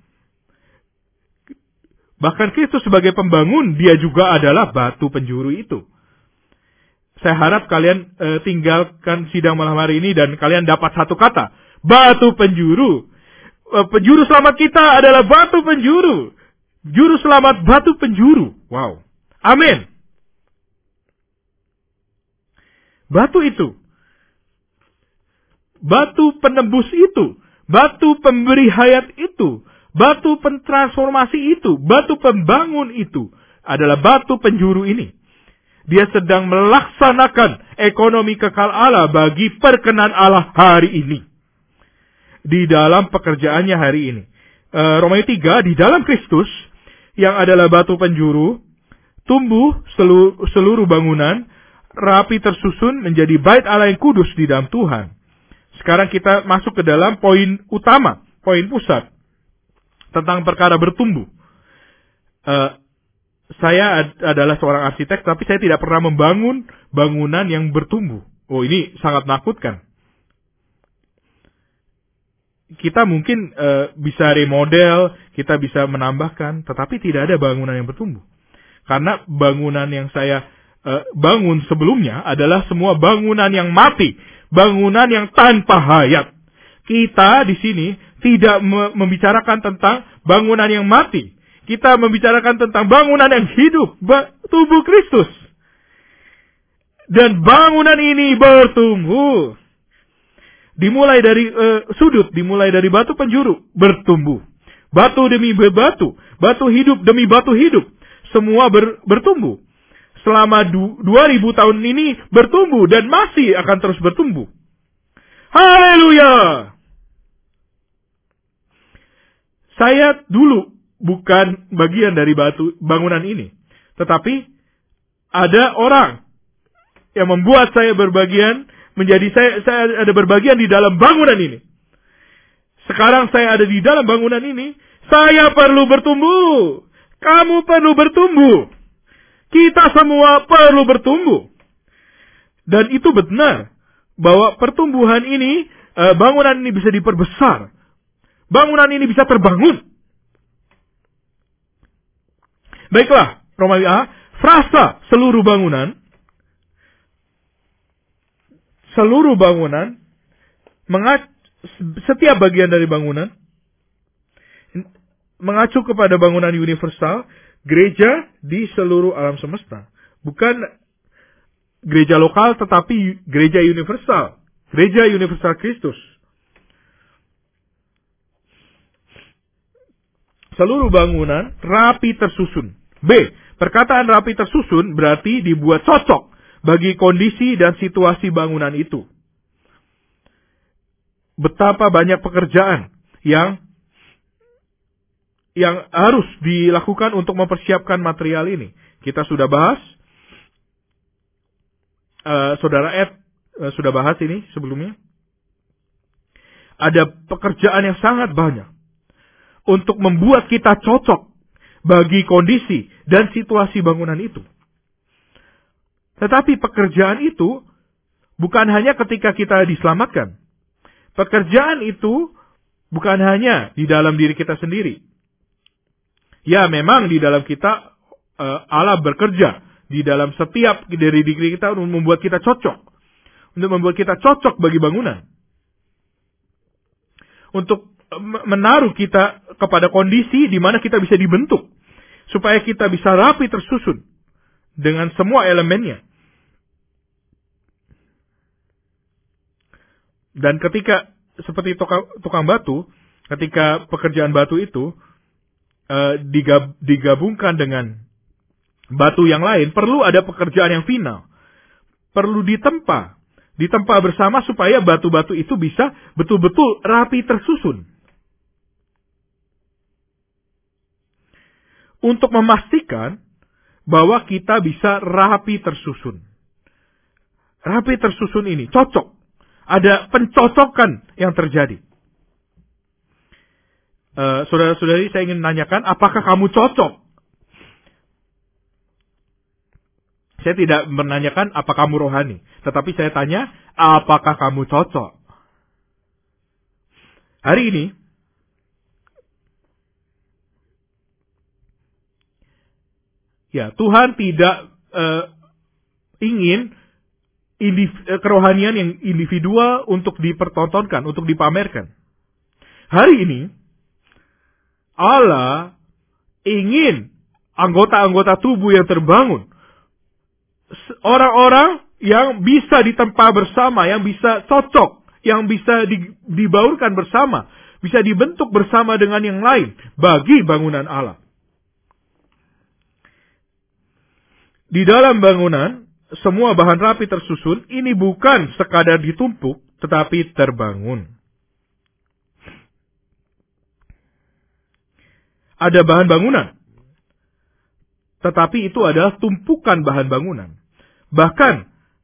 Bahkan Kristus sebagai pembangun, Dia juga adalah batu penjuru itu. Saya harap kalian tinggalkan sidang malam hari ini dan kalian dapat satu kata batu penjuru. Penjuru selamat kita adalah batu penjuru. Juru selamat batu penjuru. Wow. Amin. Batu itu. Batu penebus itu. Batu pemberi hayat itu. Batu pentransformasi itu. Batu pembangun itu. Adalah batu penjuru ini. Dia sedang melaksanakan ekonomi kekal Allah bagi perkenan Allah hari ini. Di dalam pekerjaannya hari ini. Romawi 3, di dalam Kristus, yang adalah batu penjuru, tumbuh seluruh bangunan, rapi tersusun menjadi bait Allah yang kudus di dalam Tuhan. Sekarang kita masuk ke dalam poin utama, poin pusat, tentang perkara bertumbuh. Saya adalah seorang arsitek, tapi saya tidak pernah membangun bangunan yang bertumbuh. Oh, ini sangat menakutkan. Kita mungkin bisa remodel, kita bisa menambahkan, tetapi tidak ada bangunan yang bertumbuh. Karena bangunan yang saya bangun sebelumnya adalah semua bangunan yang mati, bangunan yang tanpa hayat. Kita di sini tidak membicarakan tentang bangunan yang mati. Kita membicarakan tentang bangunan yang hidup, tubuh Kristus. Dan bangunan ini bertumbuh. Dimulai dari dimulai dari batu penjuru, bertumbuh. Batu demi batu, batu hidup demi batu hidup. Semua bertumbuh. Selama 2000 tahun ini bertumbuh dan masih akan terus bertumbuh. Haleluya! Saya dulu bukan bagian dari bangunan ini. Tetapi ada orang yang membuat saya berbagian, saya ada berbagian di dalam bangunan ini. Sekarang saya ada di dalam bangunan ini. Saya perlu bertumbuh. Kamu perlu bertumbuh. Kita semua perlu bertumbuh. Dan itu benar. Bahwa pertumbuhan ini, bangunan ini bisa diperbesar. Bangunan ini bisa terbangun. Baiklah, Romawi A, frasa seluruh bangunan, setiap bagian dari bangunan, mengacu kepada bangunan universal, gereja di seluruh alam semesta. Bukan gereja lokal, tetapi gereja universal. Gereja universal Kristus. Seluruh bangunan rapi tersusun. B. Perkataan rapi tersusun berarti dibuat cocok bagi kondisi dan situasi bangunan itu. Betapa banyak pekerjaan yang harus dilakukan untuk mempersiapkan material ini. Kita sudah bahas. Saudara Ed sudah bahas ini sebelumnya. Ada pekerjaan yang sangat banyak untuk membuat kita cocok bagi kondisi dan situasi bangunan itu. Tetapi pekerjaan itu bukan hanya ketika kita diselamatkan. Pekerjaan itu bukan hanya di dalam diri kita sendiri. Ya, memang di dalam kita Allah bekerja di dalam setiap dari diri kita untuk membuat kita cocok. Untuk membuat kita cocok bagi bangunan. Untuk menaruh kita kepada kondisi di mana kita bisa dibentuk. Supaya kita bisa rapi tersusun dengan semua elemennya. Dan ketika seperti tukang batu, ketika pekerjaan batu itu digabungkan dengan batu yang lain, perlu ada pekerjaan yang final. Perlu ditempa bersama supaya batu-batu itu bisa betul-betul rapi tersusun. Untuk memastikan bahwa kita bisa rapi tersusun. Rapi tersusun ini cocok. Ada pencocokan yang terjadi. Saudara-saudari, saya ingin menanyakan, apakah kamu cocok? Saya tidak menanyakan apa kamu rohani. Tetapi saya tanya, apakah kamu cocok? Hari ini, ya, Tuhan tidak ingin kerohanian yang individual untuk dipertontonkan, untuk dipamerkan. Hari ini, Allah ingin anggota-anggota tubuh yang terbangun. Orang-orang yang bisa ditempa bersama, yang bisa cocok, yang bisa dibaurkan bersama, bisa dibentuk bersama dengan yang lain bagi bangunan Allah. Di dalam bangunan, semua bahan rapi tersusun, ini bukan sekadar ditumpuk, tetapi terbangun. Ada bahan bangunan, tetapi itu adalah tumpukan bahan bangunan. Bahkan,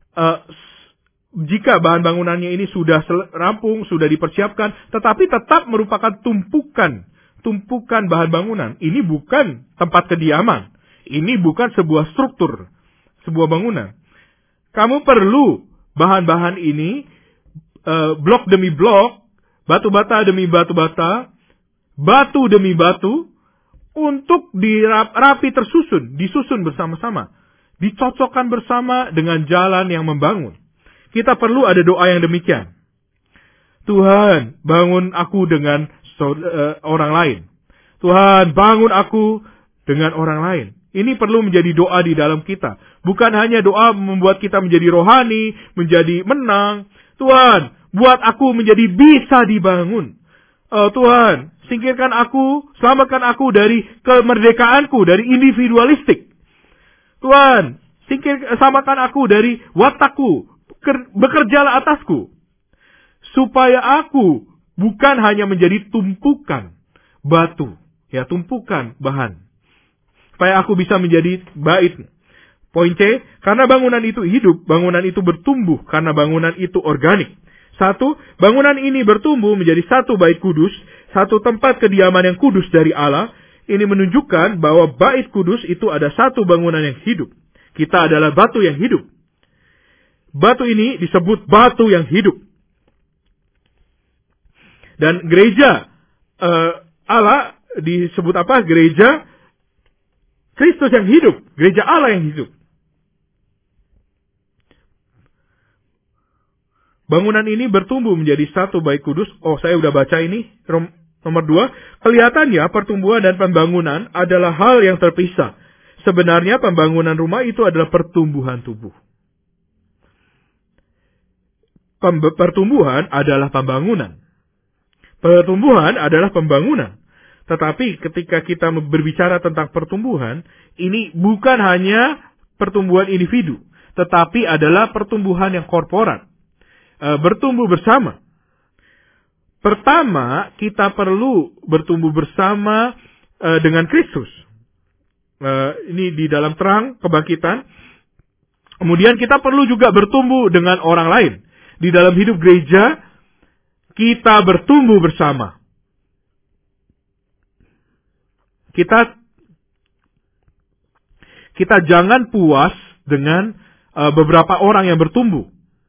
jika bahan bangunannya ini sudah rampung, sudah dipersiapkan, tetapi tetap merupakan tumpukan bahan bangunan. Ini bukan tempat kediaman. Ini bukan sebuah struktur, sebuah bangunan. Kamu perlu bahan-bahan ini, blok demi blok, batu bata demi batu bata, batu demi batu, untuk rapi tersusun, disusun bersama-sama, dicocokkan bersama dengan jalan yang membangun. Kita perlu ada doa yang demikian. Tuhan, bangun aku dengan orang lain. Tuhan, bangun aku dengan orang lain. Ini perlu menjadi doa di dalam kita. Bukan hanya doa membuat kita menjadi rohani, menjadi menang. Tuhan, buat aku menjadi bisa dibangun. Tuhan, singkirkan aku, selamatkan aku dari kemerdekaanku, dari individualistik. Tuhan, selamatkan aku dari watakku, bekerjalah atasku. Supaya aku bukan hanya menjadi tumpukan batu, ya, tumpukan bahan. Supaya aku bisa menjadi bait. Poin C, karena bangunan itu hidup, bangunan itu bertumbuh, karena bangunan itu organik. 1, bangunan ini bertumbuh menjadi satu bait kudus, satu tempat kediaman yang kudus dari Allah. Ini menunjukkan bahwa bait kudus itu ada satu bangunan yang hidup. Kita adalah batu yang hidup. Batu ini disebut batu yang hidup. Dan gereja Allah disebut apa? Gereja Kristus yang hidup. Gereja Allah yang hidup. Bangunan ini bertumbuh menjadi satu bait kudus. Oh, saya udah baca ini. Nomor 2. Kelihatannya pertumbuhan dan pembangunan adalah hal yang terpisah. Sebenarnya pembangunan rumah itu adalah pertumbuhan tubuh. Pertumbuhan adalah pembangunan. Pertumbuhan adalah pembangunan. Tetapi ketika kita berbicara tentang pertumbuhan, ini bukan hanya pertumbuhan individu, tetapi adalah pertumbuhan yang korporat. Bertumbuh bersama. Pertama, kita perlu bertumbuh bersama dengan Kristus. Ini di dalam terang kebangkitan. Kemudian kita perlu juga bertumbuh dengan orang lain. Di dalam hidup gereja, kita bertumbuh bersama. Kita jangan puas dengan beberapa orang yang bertumbuh.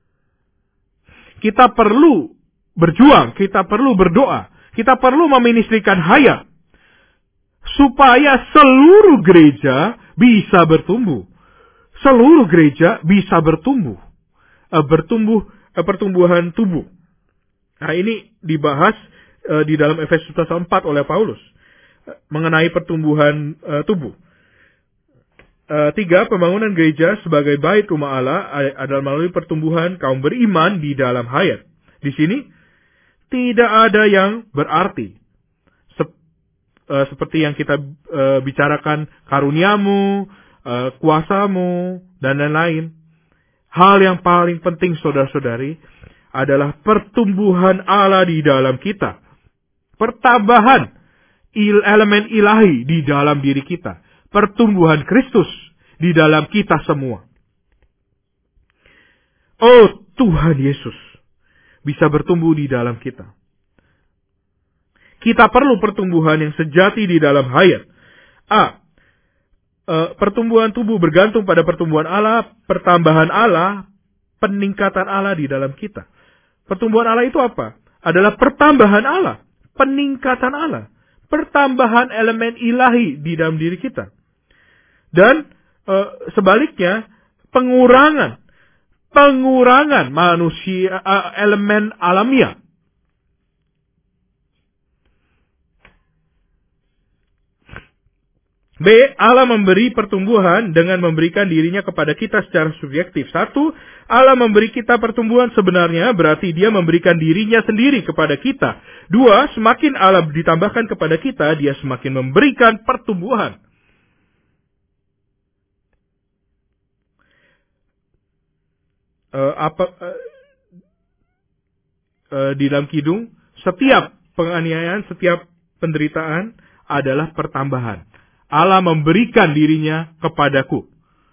Kita perlu berjuang, kita perlu berdoa, kita perlu meministrikan hayat supaya seluruh gereja bisa bertumbuh. Seluruh gereja bisa bertumbuh. Pertumbuhan tubuh. Nah, ini dibahas di dalam Efesus pasal 4 oleh Paulus mengenai pertumbuhan tubuh. 3, pembangunan gereja sebagai bait rumah Allah adalah melalui pertumbuhan kaum beriman di dalam hayat. Di sini tidak ada yang berarti. Seperti yang kita bicarakan, karuniamu, kuasamu, dan lain-lain. Hal yang paling penting, saudara-saudari, adalah pertumbuhan Allah di dalam kita. Pertambahan elemen ilahi di dalam diri kita. Pertumbuhan Kristus di dalam kita semua. Oh, Tuhan Yesus bisa bertumbuh di dalam kita. Kita perlu pertumbuhan yang sejati di dalam hayat. Pertumbuhan tubuh bergantung pada pertumbuhan Allah, pertambahan Allah, peningkatan Allah di dalam kita. Pertumbuhan Allah itu apa? Adalah pertambahan Allah, peningkatan Allah, pertambahan elemen ilahi di dalam diri kita. Dan sebaliknya, pengurangan pengurangan manusia, elemen alamiah. B. Allah memberi pertumbuhan dengan memberikan dirinya kepada kita secara subjektif. 1. Allah memberi kita pertumbuhan sebenarnya berarti dia memberikan dirinya sendiri kepada kita. 2. Semakin Allah ditambahkan kepada kita, dia semakin memberikan pertumbuhan. Di dalam kidung, setiap penganiayaan, setiap penderitaan adalah pertambahan. Allah memberikan dirinya kepadaku.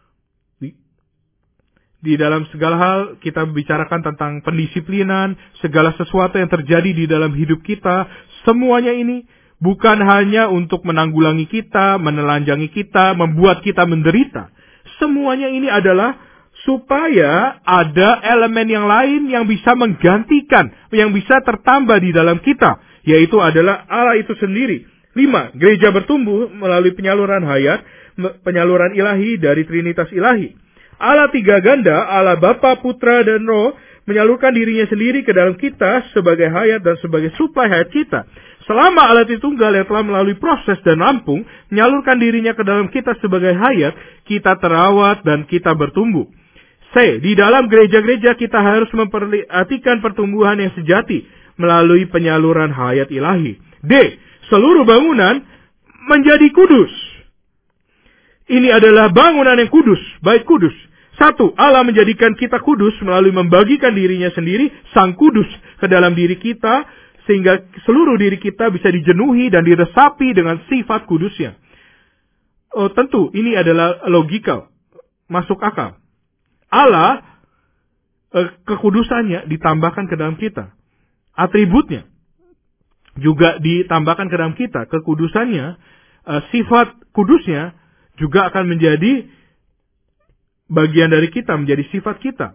Di dalam segala hal kita bicarakan tentang pendisiplinan, segala sesuatu yang terjadi di dalam hidup kita, semuanya ini bukan hanya untuk menanggulangi kita, menelanjangi kita, membuat kita menderita. Semuanya ini adalah supaya ada elemen yang lain yang bisa menggantikan, yang bisa tertambah di dalam kita, yaitu adalah Allah itu sendiri. 5. Gereja bertumbuh melalui penyaluran hayat, penyaluran ilahi dari Trinitas ilahi. Allah tiga ganda, Allah Bapa, Putra, dan Roh, menyalurkan dirinya sendiri ke dalam kita sebagai hayat dan sebagai suplai hayat kita. Selama Allah Tritunggal yang telah melalui proses dan rampung, menyalurkan dirinya ke dalam kita sebagai hayat, kita terawat dan kita bertumbuh. C. Di dalam gereja-gereja kita harus memperhatikan pertumbuhan yang sejati melalui penyaluran hayat ilahi. D. Seluruh bangunan menjadi kudus. Ini adalah bangunan yang kudus, bait kudus. 1. Allah menjadikan kita kudus melalui membagikan dirinya sendiri, Sang Kudus, ke dalam diri kita, sehingga seluruh diri kita bisa dijenuhi dan diresapi dengan sifat kudusnya. Oh, tentu, ini adalah logikal, masuk akal. Allah, kekudusannya ditambahkan ke dalam kita. Atributnya juga ditambahkan ke dalam kita. Kekudusannya, sifat kudusnya juga akan menjadi bagian dari kita, menjadi sifat kita.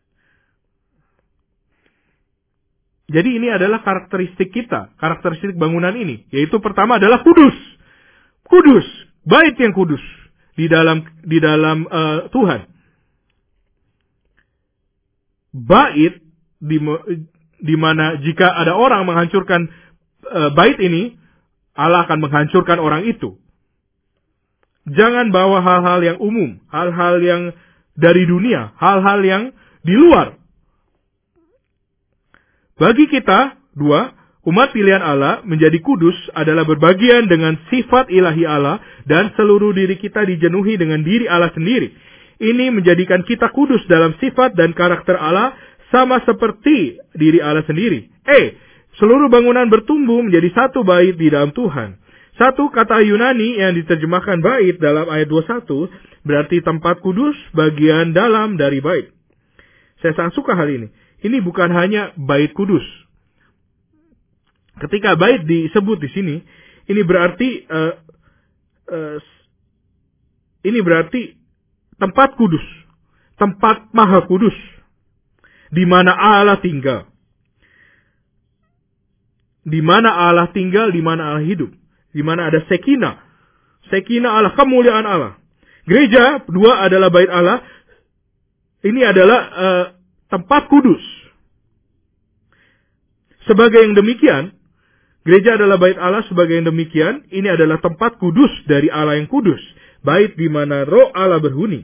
Jadi ini adalah karakteristik kita, karakteristik bangunan ini. Yaitu pertama adalah kudus. Kudus, bait yang kudus di dalam Tuhan. Bait di mana jika ada orang menghancurkan bait ini, Allah akan menghancurkan orang itu. Jangan bawa hal-hal yang umum, hal-hal yang dari dunia, hal-hal yang di luar. Bagi kita, 2, umat pilihan Allah menjadi kudus adalah berbagian dengan sifat ilahi Allah dan seluruh diri kita dijenuhi dengan diri Allah sendiri. Ini menjadikan kita kudus dalam sifat dan karakter Allah sama seperti diri Allah sendiri. Seluruh bangunan bertumbuh menjadi satu bait di dalam Tuhan. Satu kata Yunani yang diterjemahkan bait dalam ayat 21 berarti tempat kudus, bagian dalam dari bait. Saya sangat suka hal ini. Ini bukan hanya bait kudus. Ketika bait disebut di sini, ini berarti tempat kudus, tempat maha kudus, di mana Allah tinggal. Di mana Allah tinggal, di mana Allah hidup. Di mana ada Shekinah. Shekinah Allah, kemuliaan Allah. Gereja, 2 adalah bait Allah. Ini adalah tempat kudus. Sebagai yang demikian, gereja adalah bait Allah sebagai yang demikian. Ini adalah tempat kudus dari Allah yang kudus. Bait di mana roh Allah berhuni.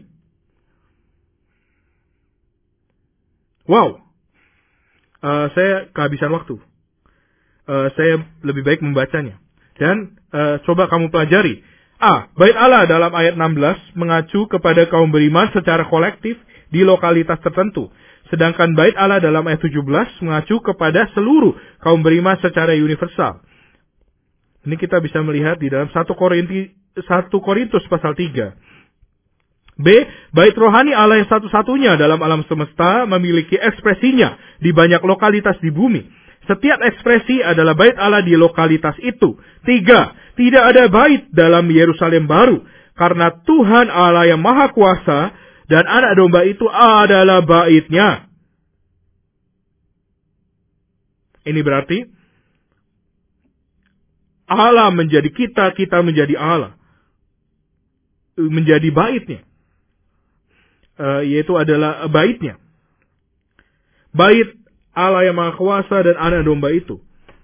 Wow. Saya kehabisan waktu. Saya lebih baik membacanya. Dan coba kamu pelajari. Bait Allah dalam ayat 16 mengacu kepada kaum beriman secara kolektif di lokalitas tertentu. Sedangkan bait Allah dalam ayat 17 mengacu kepada seluruh kaum beriman secara universal. Ini kita bisa melihat di dalam 1 Korintus pasal 3. B. Bait rohani Allah yang satu-satunya dalam alam semesta memiliki ekspresinya di banyak lokalitas di bumi. Setiap ekspresi adalah bait Allah di lokalitas itu. 3. Tidak ada bait dalam Yerusalem baru. Karena Tuhan Allah yang Maha Kuasa dan anak domba itu adalah baitnya. Ini berarti Allah menjadi kita, kita menjadi Allah. Menjadi baitnya. Yaitu adalah baitnya. bait Allah yang Maha Kuasa dan Anak Domba itu.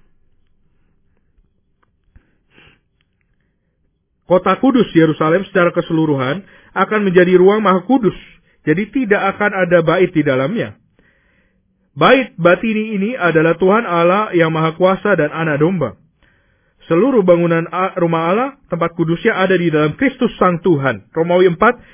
Kota kudus Yerusalem secara keseluruhan akan menjadi ruang Maha Kudus. Jadi tidak akan ada bait di dalamnya. Bait batini ini adalah Tuhan Allah yang Maha Kuasa dan Anak Domba. Seluruh bangunan rumah Allah, tempat kudusnya ada di dalam Kristus Sang Tuhan. Romawi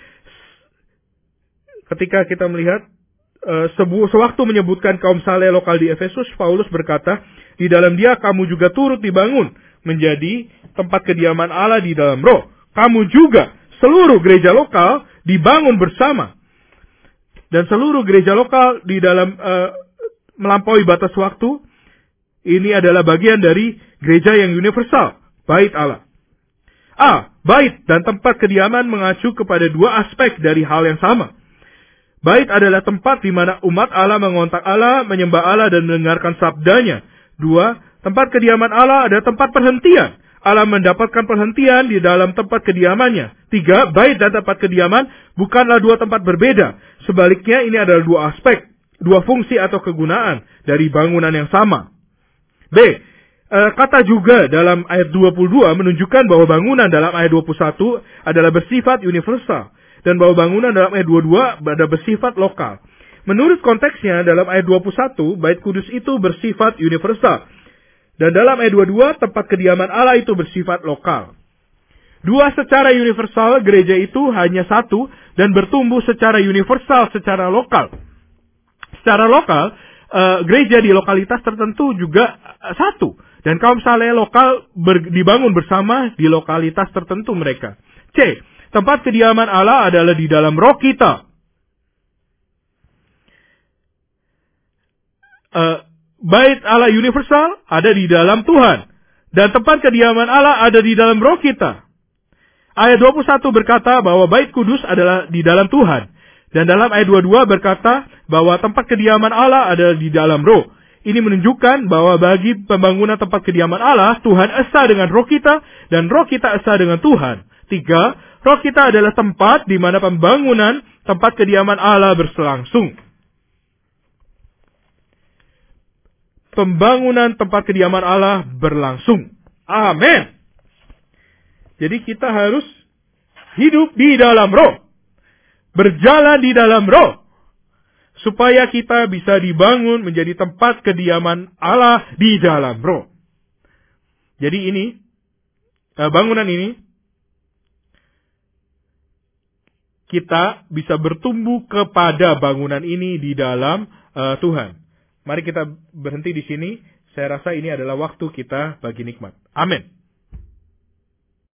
4, ketika kita melihat sewaktu menyebutkan kaum saleh lokal di Efesus, Paulus berkata, di dalam Dia kamu juga turut dibangun menjadi tempat kediaman Allah di dalam roh. Kamu juga, seluruh gereja lokal dibangun bersama. Dan seluruh gereja lokal di dalam melampaui batas waktu, ini adalah bagian dari gereja yang universal, bait Allah. Bait dan tempat kediaman mengacu kepada dua aspek dari hal yang sama. Bait adalah tempat di mana umat Allah mengontak Allah, menyembah Allah, dan mendengarkan sabdanya. 2, tempat kediaman Allah adalah tempat perhentian. Allah mendapatkan perhentian di dalam tempat kediamannya. 3, bait dan tempat kediaman bukanlah dua tempat berbeda. Sebaliknya ini adalah dua aspek, dua fungsi atau kegunaan dari bangunan yang sama. B, kata juga dalam ayat 22 menunjukkan bahwa bangunan dalam ayat 21 adalah bersifat universal. Dan bahwa bangunan dalam ayat 22 adalah bersifat lokal. Menurut konteksnya dalam ayat 21, bait kudus itu bersifat universal. Dan dalam ayat 22, tempat kediaman Allah itu bersifat lokal. Dua secara universal, gereja itu hanya satu dan bertumbuh secara universal, secara lokal. Secara lokal, gereja di lokalitas tertentu juga satu. Dan kaum saleh lokal dibangun bersama di lokalitas tertentu mereka. C, tempat kediaman Allah adalah di dalam roh kita. Bait Allah universal ada di dalam Tuhan. Dan tempat kediaman Allah ada di dalam roh kita. Ayat 21 berkata bahwa bait kudus adalah di dalam Tuhan. Dan dalam ayat 22 berkata bahwa tempat kediaman Allah ada di dalam roh. Ini menunjukkan bahwa bagi pembangunan tempat kediaman Allah, Tuhan esa dengan roh kita dan roh kita esa dengan Tuhan. 3, roh kita adalah tempat di mana pembangunan tempat kediaman Allah berlangsung. Pembangunan tempat kediaman Allah berlangsung. Amin. Jadi kita harus hidup di dalam roh. Berjalan di dalam roh. Supaya kita bisa dibangun menjadi tempat kediaman Allah di dalam roh. Jadi ini, bangunan ini, kita bisa bertumbuh kepada bangunan ini di dalam Tuhan. Mari kita berhenti di sini. Saya rasa ini adalah waktu kita bagi nikmat. Amin.